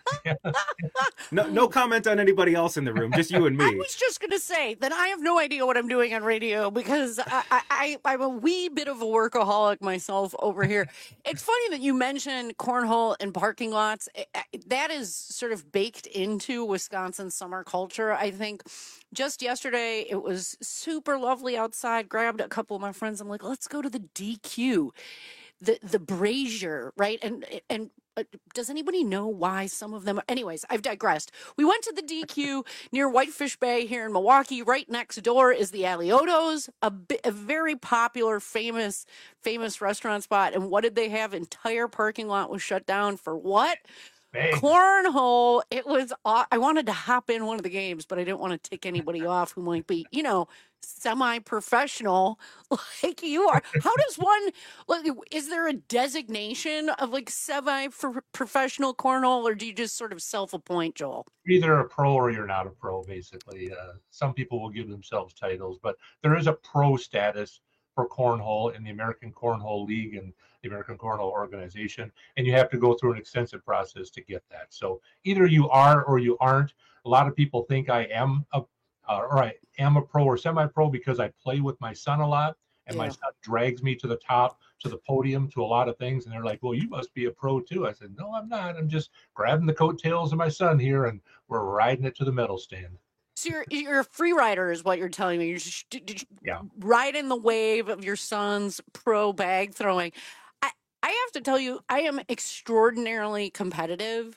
No, no comment on anybody else in the room, just you and me. I was just going to say that I have no idea what I'm doing on radio because I, I, I, I'm a wee bit of a workaholic myself over here. It's funny that you mentioned cornhole and parking lots. That is sort of baked into Wisconsin summer culture. I think just yesterday it was super lovely outside. Grabbed a couple of my friends. I'm like, let's go to the D Q, the the Brazier, right? And and. Uh, does anybody know why some of them are... Anyways, I've digressed. We went to the D Q near Whitefish Bay here in Milwaukee. Right next door is the Aliotos, a, bi- a very popular, famous, famous restaurant spot. And what did they have? Entire parking lot was shut down for what? Bang. Cornhole. It was... Aw- I wanted to hop in one of the games, but I didn't want to tick anybody off who might be, you know, semi-professional like you are. How does one, like, is there a designation of like semi-professional cornhole, or do you just sort of self-appoint, Joel? You're either a pro or you're not a pro, basically. Uh, some people will give themselves titles, but there is a pro status for cornhole in the American Cornhole League and the American Cornhole Organization, and you have to go through an extensive process to get that. So either you are or you aren't. A lot of people think I am a Uh, or I am a pro or semi-pro because I play with my son a lot, and yeah. my son drags me to the top, to the podium, to a lot of things. And they're like, well, you must be a pro too. I said, no, I'm not. I'm just grabbing the coattails of my son here, and we're riding it to the medal stand. So you're, you're a free rider is what you're telling me. You're just yeah. riding the wave of your son's pro bag throwing. I, I have to tell you, I am extraordinarily competitive.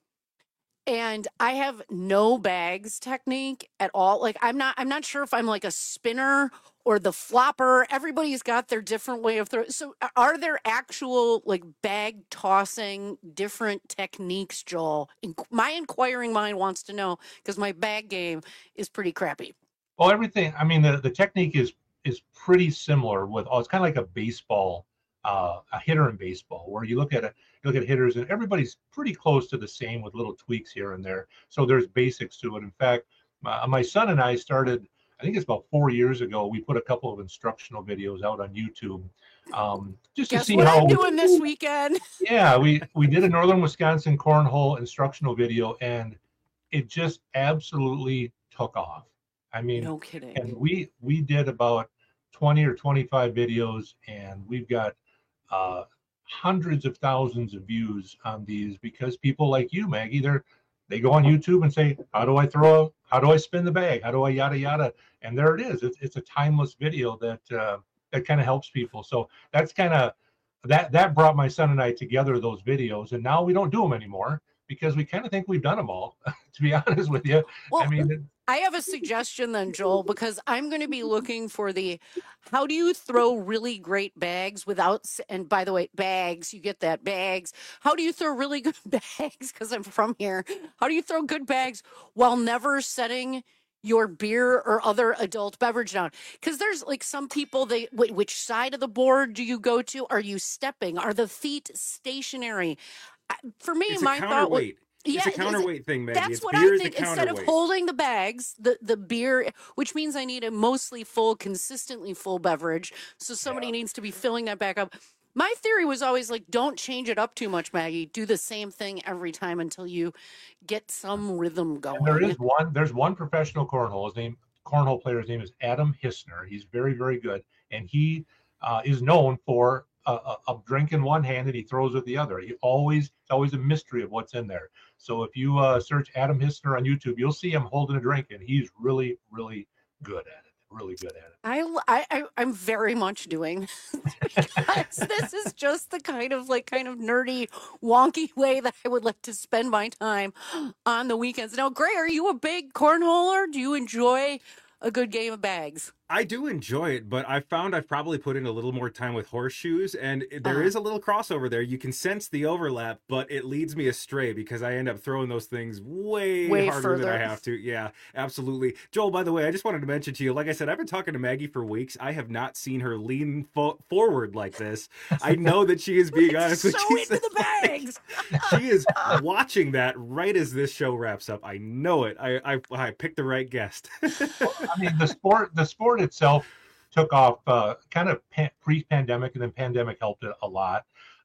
And I have no bags technique at all. Like I'm not, I'm not sure if I'm like a spinner or the flopper. Everybody's got their different way of throwing. So are there actual like bag tossing different techniques, Joel? In- my inquiring mind wants to know because my bag game is pretty crappy. Well, everything, I mean, the, the technique is, is pretty similar with, oh, it's kind of like a baseball, uh, a hitter in baseball, where you look at it, look at hitters and everybody's pretty close to the same with little tweaks here and there. So there's basics to it. In fact, my, my son and I started, I think it's about four years ago, we put a couple of instructional videos out on YouTube. Um, just Guess to see what how I'm doing this weekend. Yeah, we, we did a Northern Wisconsin cornhole instructional video, and it just absolutely took off. I mean, no kidding. And we, we did about twenty or twenty-five videos, and we've got, uh, hundreds of thousands of views on these because people like you, Maggie, they're they go on YouTube and say, how do I throw, how do I spin the bag? How do I yada, yada? And there it is. It's, it's a timeless video that, uh, that kind of helps people. So that's kind of, that, that brought my son and I together, those videos. And now we don't do them anymore because we kind of think we've done them all, to be honest with you. Well, I mean, I have a suggestion then, Joel, because I'm going to be looking for the, how do you throw really great bags without, and by the way, bags, you get that, bags. How do you throw really good bags? Because I'm from here. How do you throw good bags while never setting your beer or other adult beverage down? Because there's like some people, they, wait, which side of the board do you go to? Are you stepping? Are the feet stationary? For me, it's my a thought was, It's yeah, a counterweight thing, Maggie. That's it's what beer I think. Instead of holding the bags, the, the beer, which means I need a mostly full, consistently full beverage. So somebody yeah. needs to be filling that back up. My theory was always like, don't change it up too much, Maggie. Do the same thing every time until you get some rhythm going. And there is one, there's one professional cornhole. His name, cornhole player's name is Adam Hissner. He's very, very good. And he uh, is known for a, a, a drink in one hand and he throws with the other. He always, it's always a mystery of what's in there. So if you uh, search Adam Hissner on YouTube, you'll see him holding a drink, and he's really, really good at it. Really good at it. I, I, I'm very much doing because this is just the kind of like kind of nerdy, wonky way that I would like to spend my time on the weekends. Now, Gray, are you a big cornholer? Do you enjoy a good game of bags? I do enjoy it, but I found I've probably put in a little more time with horseshoes, and there uh-huh. is a little crossover there. You can sense the overlap, but it leads me astray because I end up throwing those things way, way harder further. than I have to. Yeah, absolutely. Joel, by the way, I just wanted to mention to you, like I said, I've been talking to Maggie for weeks. I have not seen her lean fo- forward like this. I know that she is being honest with so you. into the bags. She is watching that right as this show wraps up. I know it. I I, I picked the right guest. Well, I mean, the sport, the sport itself took off uh, kind of pan- pre-pandemic, and then pandemic helped it a lot.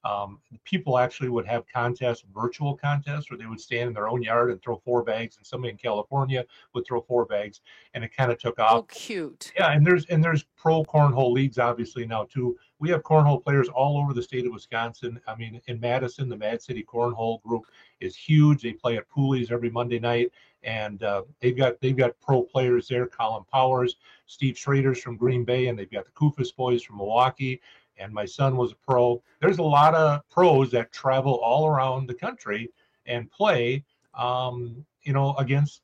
Um, people actually would have contests, virtual contests, where they would stand in their own yard and throw four bags, and somebody in California would throw four bags, and it kind of took off. Oh, cute. Yeah, and there's and there's pro cornhole leagues obviously now too. We have cornhole players all over the state of Wisconsin. I mean, in Madison, the Mad City Cornhole Group is huge. They play at Pooley's every Monday night, and uh, they've got they've got pro players there. Colin Powers, Steve Schrader's from Green Bay, and they've got the Kufis boys from Milwaukee. And my son was a pro. There's a lot of pros that travel all around the country and play, um, you know, against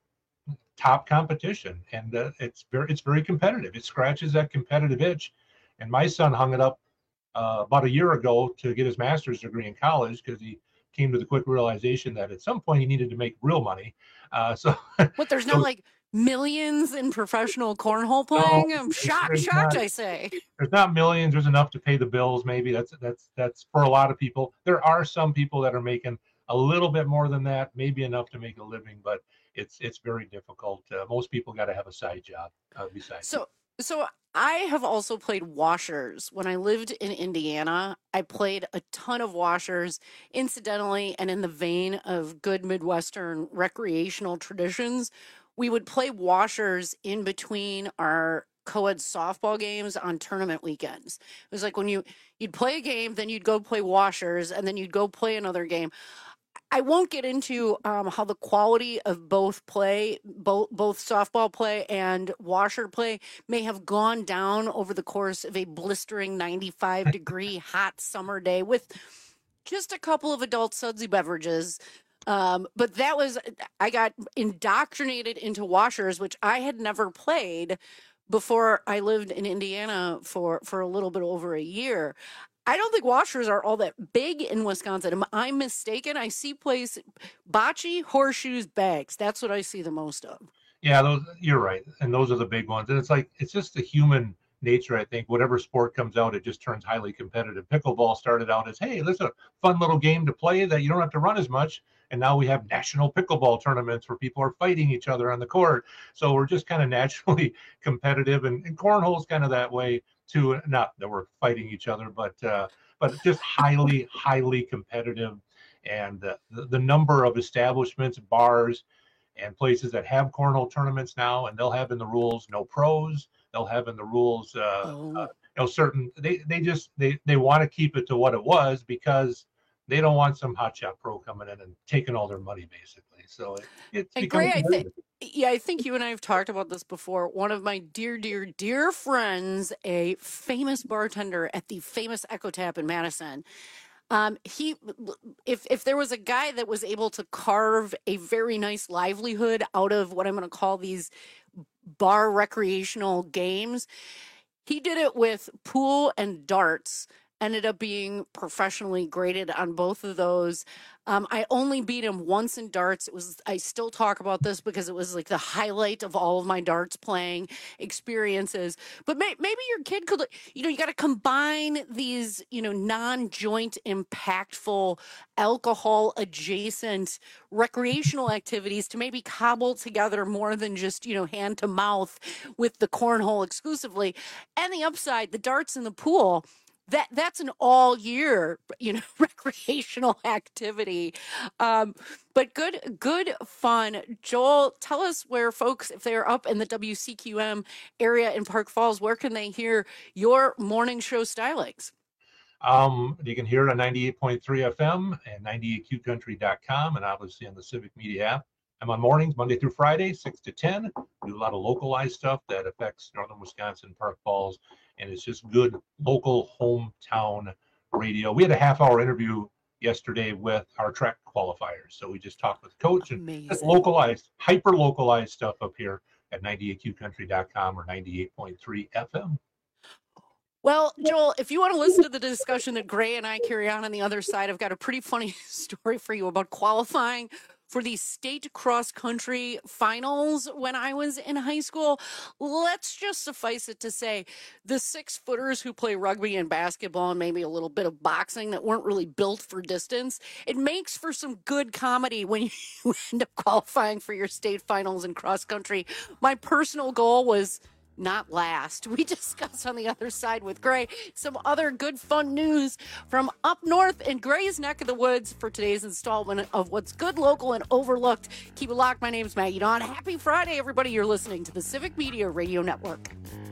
top competition, and uh, it's very it's very competitive. It scratches that competitive itch. And my son hung it up uh, about a year ago to get his master's degree in college because he came to the quick realization that at some point he needed to make real money. Uh, so, what there's so, not like millions in professional cornhole playing. No, I'm shocked, there's shocked. not- I say. There's not millions. There's enough to pay the bills. Maybe that's that's that's for a lot of people. There are some people that are making a little bit more than that, maybe enough to make a living, but it's it's very difficult. Uh, most people got to have a side job uh, besides. So, so I have also played washers. When I lived in Indiana, I played a ton of washers, incidentally, and in the vein of good Midwestern recreational traditions. We would play washers in between our co-ed softball games on tournament weekends. It was like when you you'd play a game, then you'd go play washers, and then you'd go play another game. I won't get into um, how the quality of both play, both both softball play and washer play, may have gone down over the course of a blistering ninety-five degree hot summer day with just a couple of adult sudsy beverages. Um, but that was, I got indoctrinated into washers, which I had never played before I lived in Indiana for, for a little bit over a year. I don't think washers are all that big in Wisconsin. Am I mistaken? I see place bocce, horseshoes, bags. That's what I see the most of. Yeah, those you're right, and those are the big ones. And it's like it's just the human nature. I think whatever sport comes out, it just turns highly competitive. Pickleball started out as, hey, this is a fun little game to play that you don't have to run as much. And now we have national pickleball tournaments where people are fighting each other on the court. So we're just kind of naturally competitive, and, and cornhole's kind of that way too. Not that we're fighting each other, but uh, but just highly, highly competitive. And uh, the, the number of establishments, bars, and places that have cornhole tournaments now, and they'll have in the rules no pros. They'll have in the rules, uh, oh. uh, you know, certain. They they just they they want to keep it to what it was because they don't want some hotshot pro coming in and taking all their money, basically. So it, it's And Gray, I think, yeah, I think you and I have talked about this before. One of my dear, dear, dear friends, a famous bartender at the famous Echo Tap in Madison. Um, he, if if there was a guy that was able to carve a very nice livelihood out of what I'm going to call these bar recreational games, he did it with pool and darts. Ended up being professionally graded on both of those. Um, I only beat him once in darts. It was, I still talk about this because it was like the highlight of all of my darts playing experiences. But may, maybe your kid could, you know, you got to combine these, you know, non-joint impactful, alcohol adjacent recreational activities to maybe cobble together more than just, you know, hand to mouth with the cornhole exclusively. And the upside, the darts in the pool. That that's an all year, you know, recreational activity, um, but good, good fun. Joel, tell us where folks, if they're up in the W C Q M area in Park Falls, where can they hear your morning show stylings? Um, you can hear it on ninety-eight point three F M and ninety-eight Q country dot com, and obviously on the Civic Media app. I'm on mornings, Monday through Friday, six to ten. We do a lot of localized stuff that affects northern Wisconsin, Park Falls, and it's just good local hometown radio. We had a half hour interview yesterday with our track qualifiers. So we just talked with the coach and just localized, hyper localized stuff up here at ninety-eight Q country dot com or ninety-eight point three F M. Well, Joel, if you want to listen to the discussion that Gray and I carry on on the other side, I've got a pretty funny story for you about qualifying for the state cross country finals when I was in high school. Let's just suffice it to say the six footers who play rugby and basketball and maybe a little bit of boxing that weren't really built for distance, it makes for some good comedy when you end up qualifying for your state finals in cross country. My personal goal was not last. We discuss on the other side with Gray some other good, fun news from up north in Gray's neck of the woods for today's installment of What's Good, Local, and Overlooked. Keep it locked. My name's Maggie Dawn. Happy Friday, everybody. You're listening to the Civic Media Radio Network.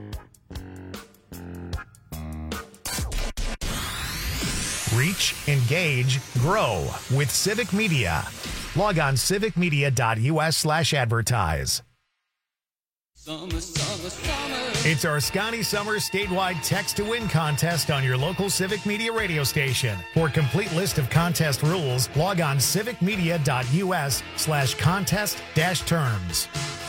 Reach, engage, grow with Civic Media. Log on civicmedia.us slash advertise. Summer, summer, summer. It's our Scotty Summer statewide text to win contest on your local Civic Media radio station. For a complete list of contest rules, log on civicmedia.us slash contest dash terms.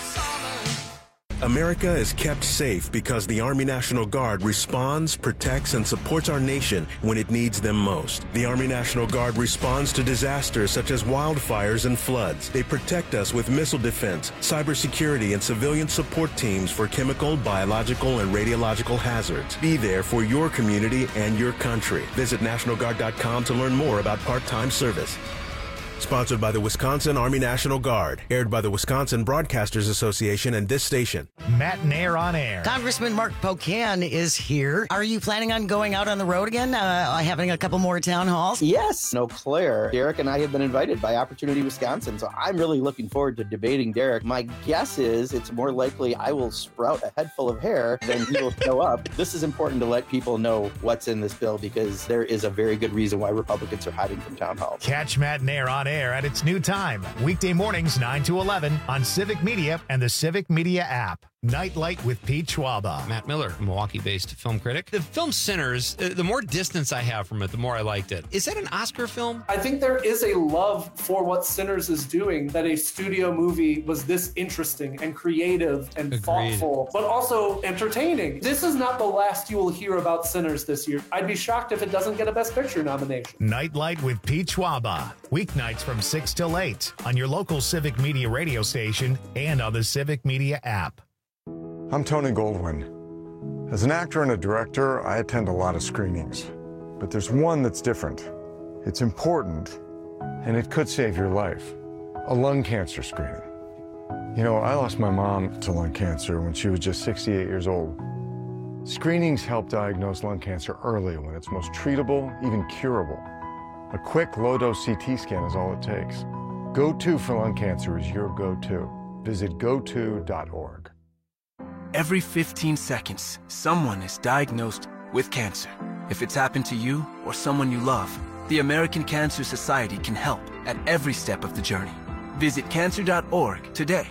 America is kept safe because the Army National Guard responds, protects, and supports our nation when it needs them most. The Army National Guard responds to disasters such as wildfires and floods. They protect us with missile defense, cybersecurity, and civilian support teams for chemical, biological, and radiological hazards. Be there for your community and your country. Visit National Guard dot com to learn more about part-time service. Sponsored by the Wisconsin Army National Guard. Aired by the Wisconsin Broadcasters Association and this station. Matt Nair on air. Congressman Mark Pocan is here. Are you planning on going out on the road again? Uh, having a couple more town halls? Yes. Eau Claire. Derek and I have been invited by Opportunity Wisconsin, so I'm really looking forward to debating Derek. My guess is it's more likely I will sprout a head full of hair than he will show up. This is important to let people know what's in this bill because there is a very good reason why Republicans are hiding from town halls. Catch Matt Nair on air at its new time, weekday mornings nine to eleven on Civic Media and the Civic Media app. Nightlight with Pete Schwaba. Matt Miller, Milwaukee-based film critic. The film Sinners, uh, the more distance I have from it, the more I liked it. Is that an Oscar film? I think there is a love for what Sinners is doing, that a studio movie was this interesting and creative and Agreed. thoughtful, but also entertaining. This is not the last you will hear about Sinners this year. I'd be shocked if it doesn't get a Best Picture nomination. Nightlight with Pete Schwaba. Weeknights from six till eight on your local Civic Media radio station and on the Civic Media app. I'm Tony Goldwyn. As an actor and a director, I attend a lot of screenings. But there's one that's different. It's important, and it could save your life. A lung cancer screening. You know, I lost my mom to lung cancer when she was just sixty-eight years old. Screenings help diagnose lung cancer early when it's most treatable, even curable. A quick low-dose C T scan is all it takes. Go To for lung cancer is your go-to. Visit go to dot org. Every fifteen seconds, someone is diagnosed with cancer. If it's happened to you or someone you love, the American Cancer Society can help at every step of the journey. Visit cancer dot org today.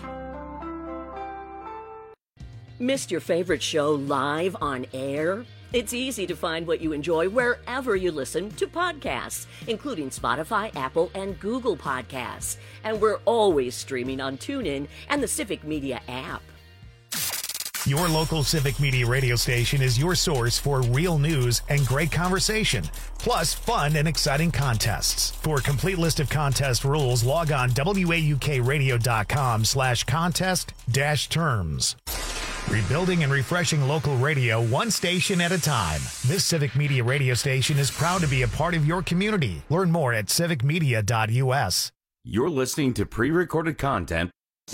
Missed your favorite show live on air? It's easy to find what you enjoy wherever you listen to podcasts, including Spotify, Apple, and Google Podcasts. And we're always streaming on TuneIn and the Civic Media app. Your local Civic Media radio station is your source for real news and great conversation, plus fun and exciting contests. For a complete list of contest rules, log on waukradio.com slash contest dash terms. Rebuilding and refreshing local radio one station at a time. This Civic Media radio station is proud to be a part of your community. Learn more at civic media dot u s. You're listening to pre-recorded content.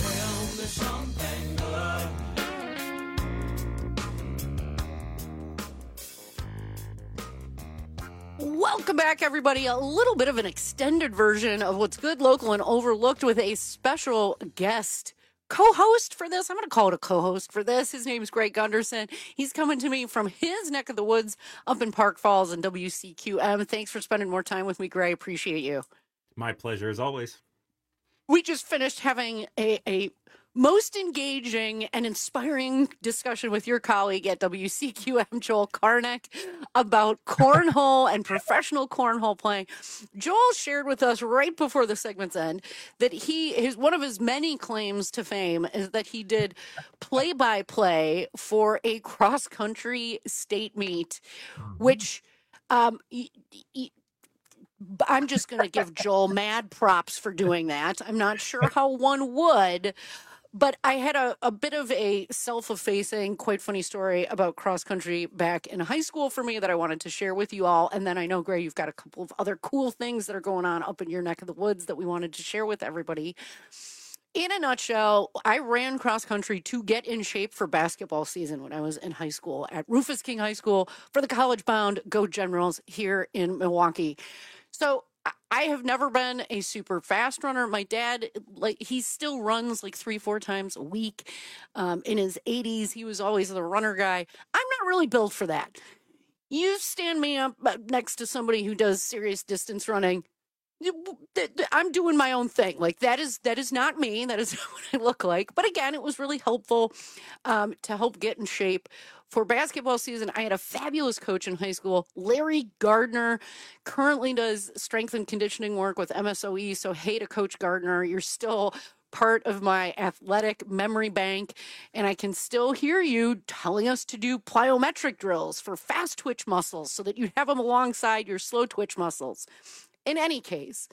Welcome back, everybody. A little bit of an extended version of What's Good, Local, and Overlooked with a special guest co-host for this. I'm going to call it a co-host for this. His name's Greg Gunderson. He's coming to me from his neck of the woods up in Park Falls and W C Q M. Thanks for spending more time with me, Greg. Appreciate you. My pleasure, as always. We just finished having a, a most engaging and inspiring discussion with your colleague at W C Q M, Joel Karnick, about cornhole and professional cornhole playing. Joel shared with us right before the segment's end that he his one of his many claims to fame is that he did play-by-play for a cross-country state meet, which um, y- y- I'm just going to give Joel mad props for doing that. I'm not sure how one would. But I had a, a bit of a self-effacing, quite funny story about cross-country back in high school for me that I wanted to share with you all. And then I know, Gray, you've got a couple of other cool things that are going on up in your neck of the woods that we wanted to share with everybody. In a nutshell, I ran cross country to get in shape for basketball season when I was in high school at Rufus King High School for the college bound Go Generals here in Milwaukee. So I have never been a super fast runner. My dad, like, he still runs like three, four times a week. Um, in his eighties, he was always the runner guy. I'm not really built for that. You stand me up next to somebody who does serious distance running, I'm doing my own thing. Like that is that is not me. That is not what I look like. But again, it was really helpful um, to help get in shape for basketball season. I had a fabulous coach in high school, Larry Gardner. Currently does strength and conditioning work with M S O E. So hey to Coach Gardner, you're still part of my athletic memory bank, and I can still hear you telling us to do plyometric drills for fast twitch muscles so that you have them alongside your slow twitch muscles. In any case,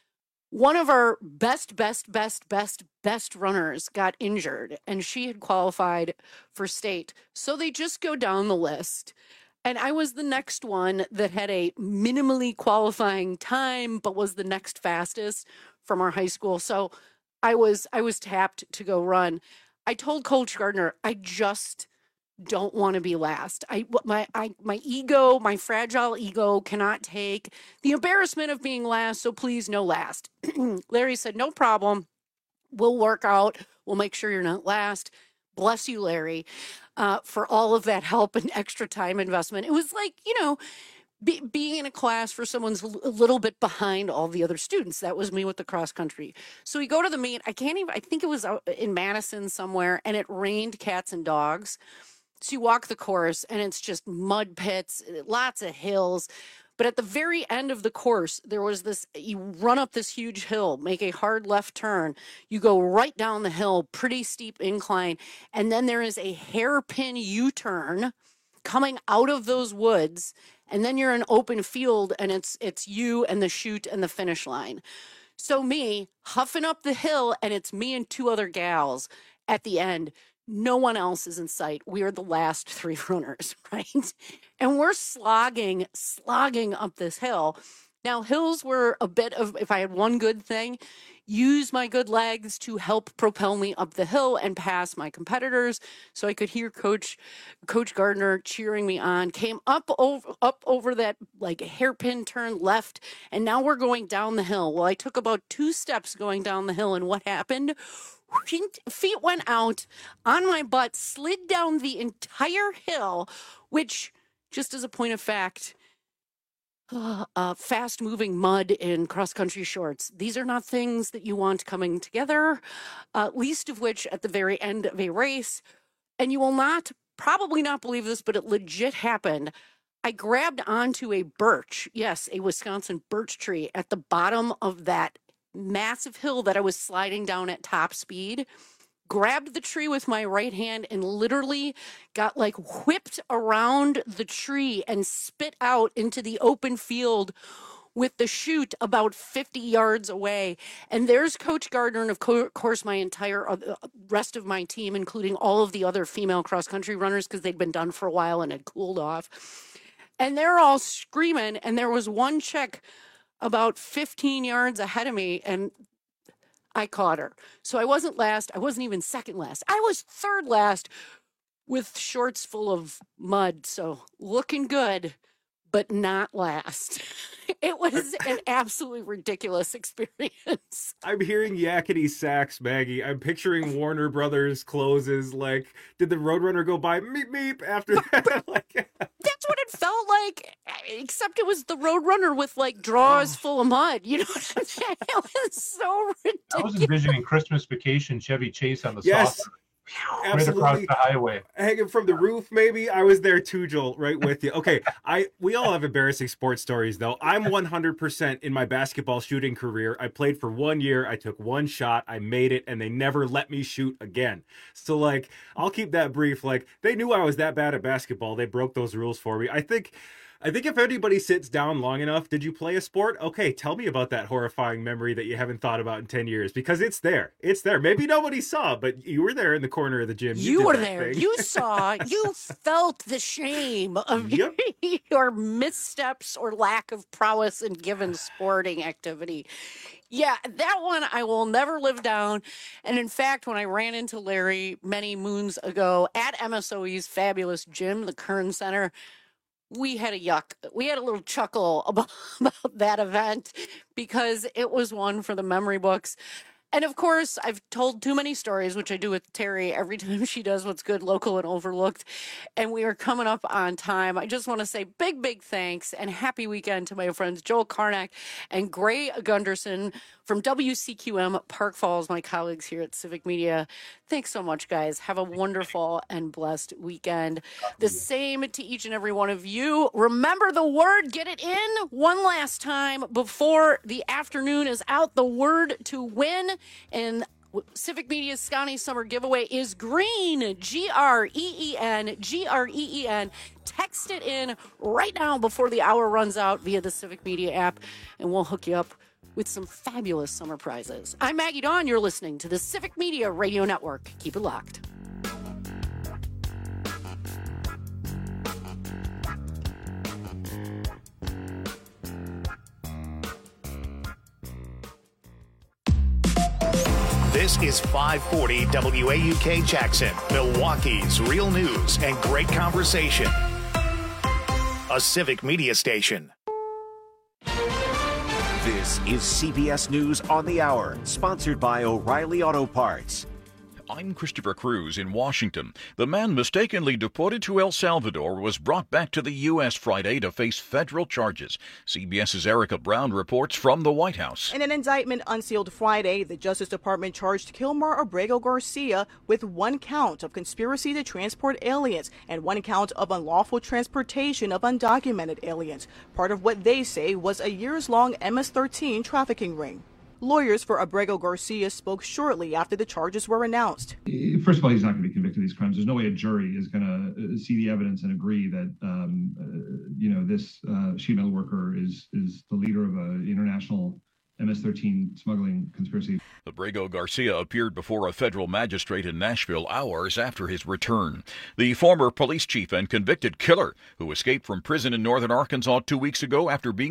one of our best, best, best, best, best runners got injured, and she had qualified for state. So they just go down the list. And I was the next one that had a minimally qualifying time, but was the next fastest from our high school. So I was I was tapped to go run. I told Coach Gardner, I just don't want to be last. I my I my ego, my fragile ego cannot take the embarrassment of being last, so please no last. Larry said, no problem. We'll work out. We'll make sure you're not last. Bless you, Larry, uh, for all of that help and extra time investment. It was like, you know, be, being in a class for someone's a little bit behind all the other students. That was me with the cross country. So we go to the meet. I can't even, I think it was out in Madison somewhere, and it rained cats and dogs. So you walk the course and it's just mud pits, lots of hills. But at the very end of the course, there was this, you run up this huge hill, make a hard left turn. You go right down the hill, pretty steep incline. And then there is a hairpin U-turn coming out of those woods. And then you're in open field, and it's it's you and the chute and the finish line. So me huffing up the hill, and it's me and two other gals at the end. No one else is in sight. We are the last three runners, right? And we're slogging, slogging up this hill. Now, hills were a bit of, if I had one good thing, use my good legs to help propel me up the hill and past my competitors. So I could hear Coach Coach Gardner cheering me on. Came up over, up over that like hairpin turn left, and now we're going down the hill. Well, I took about two steps going down the hill, and what happened? Feet went out on my butt, slid down the entire hill, which, just as a point of fact, uh, uh, fast-moving mud in cross-country shorts. These are not things that you want coming together, uh, least of which at the very end of a race. And you will not, probably not believe this, but it legit happened. I grabbed onto a birch, yes, a Wisconsin birch tree at the bottom of that massive hill that I was sliding down at top speed, grabbed the tree with my right hand and literally got like whipped around the tree and spit out into the open field with the chute about fifty yards away. And there's Coach Gardner and of course my entire uh, rest of my team, including all of the other female cross-country runners, because they'd been done for a while and had cooled off. And they're all screaming, and there was one chick about fifteen yards ahead of me, and I caught her. So I wasn't last. I wasn't even second last. I was third last with shorts full of mud. So looking good, but not last. It was an absolutely ridiculous experience. I'm hearing yakety sax, Maggie. I'm picturing Warner Brothers closes. Like, did the Roadrunner go by meep meep after that? Like, that's what it felt like, except it was the Roadrunner with like drawers full of mud. You know what I'm saying? It was so ridiculous. I was envisioning Christmas Vacation Chevy Chase on the yes. saucer. Absolutely. Right across the highway. Hanging from the roof, maybe. I was there too, Joel, right with you. Okay, I we all have embarrassing sports stories, though. I'm one hundred percent in my basketball shooting career. I played for one year. I took one shot. I made it, and they never let me shoot again. So, like, I'll keep that brief. Like, they knew I was that bad at basketball. They broke those rules for me. I think I think if anybody sits down long enough, did you play a sport? Okay, tell me about that horrifying memory that you haven't thought about in ten years, because it's there. It's there. Maybe nobody saw, but you were there in the corner of the gym. You, you were there. Thing. You saw. You felt the shame of yep. your missteps or lack of prowess in given sporting activity. Yeah, that one I will never live down. And in fact, when I ran into Larry many moons ago at M S O E's fabulous gym, the Kern Center, we had a yuck. We had a little chuckle about, about that event because it was one for the memory books. And of course, I've told too many stories, which I do with Terry every time she does what's good, local, and overlooked. And we are coming up on time. I just want to say big, big thanks and happy weekend to my friends Joel Karnak and Gray Gunderson from W C Q M Park Falls, my colleagues here at Civic Media. Thanks so much, guys. Have a wonderful and blessed weekend. The same to each and every one of you. Remember the word. Get it in one last time before the afternoon is out. The word to win in Civic Media's Scotty Summer Giveaway is green. G R E E N. G R E E N. Text it in right now before the hour runs out via the Civic Media app, and we'll hook you up with some fabulous summer prizes. I'm Maggie Dawn. You're listening to the Civic Media Radio Network. Keep it locked. This is five forty W A U K Jackson, Milwaukee's real news and great conversation. A Civic Media station. This is C B S News on the Hour, sponsored by O'Reilly Auto Parts. I'm Christopher Cruz in Washington. The man mistakenly deported to El Salvador was brought back to the U S Friday to face federal charges. CBS's Erica Brown reports from the White House. In an indictment unsealed Friday, the Justice Department charged Kilmar Abrego Garcia with one count of conspiracy to transport aliens and one count of unlawful transportation of undocumented aliens, part of what they say was a years-long M S thirteen trafficking ring. Lawyers for Abrego Garcia spoke shortly after the charges were announced. First of all, he's not going to be convicted of these crimes. There's no way a jury is going to see the evidence and agree that, um, uh, you know, this uh, sheet metal worker is is the leader of an international M S thirteen smuggling conspiracy. Abrego Garcia appeared before a federal magistrate in Nashville hours after his return. The former police chief and convicted killer who escaped from prison in northern Arkansas two weeks ago after being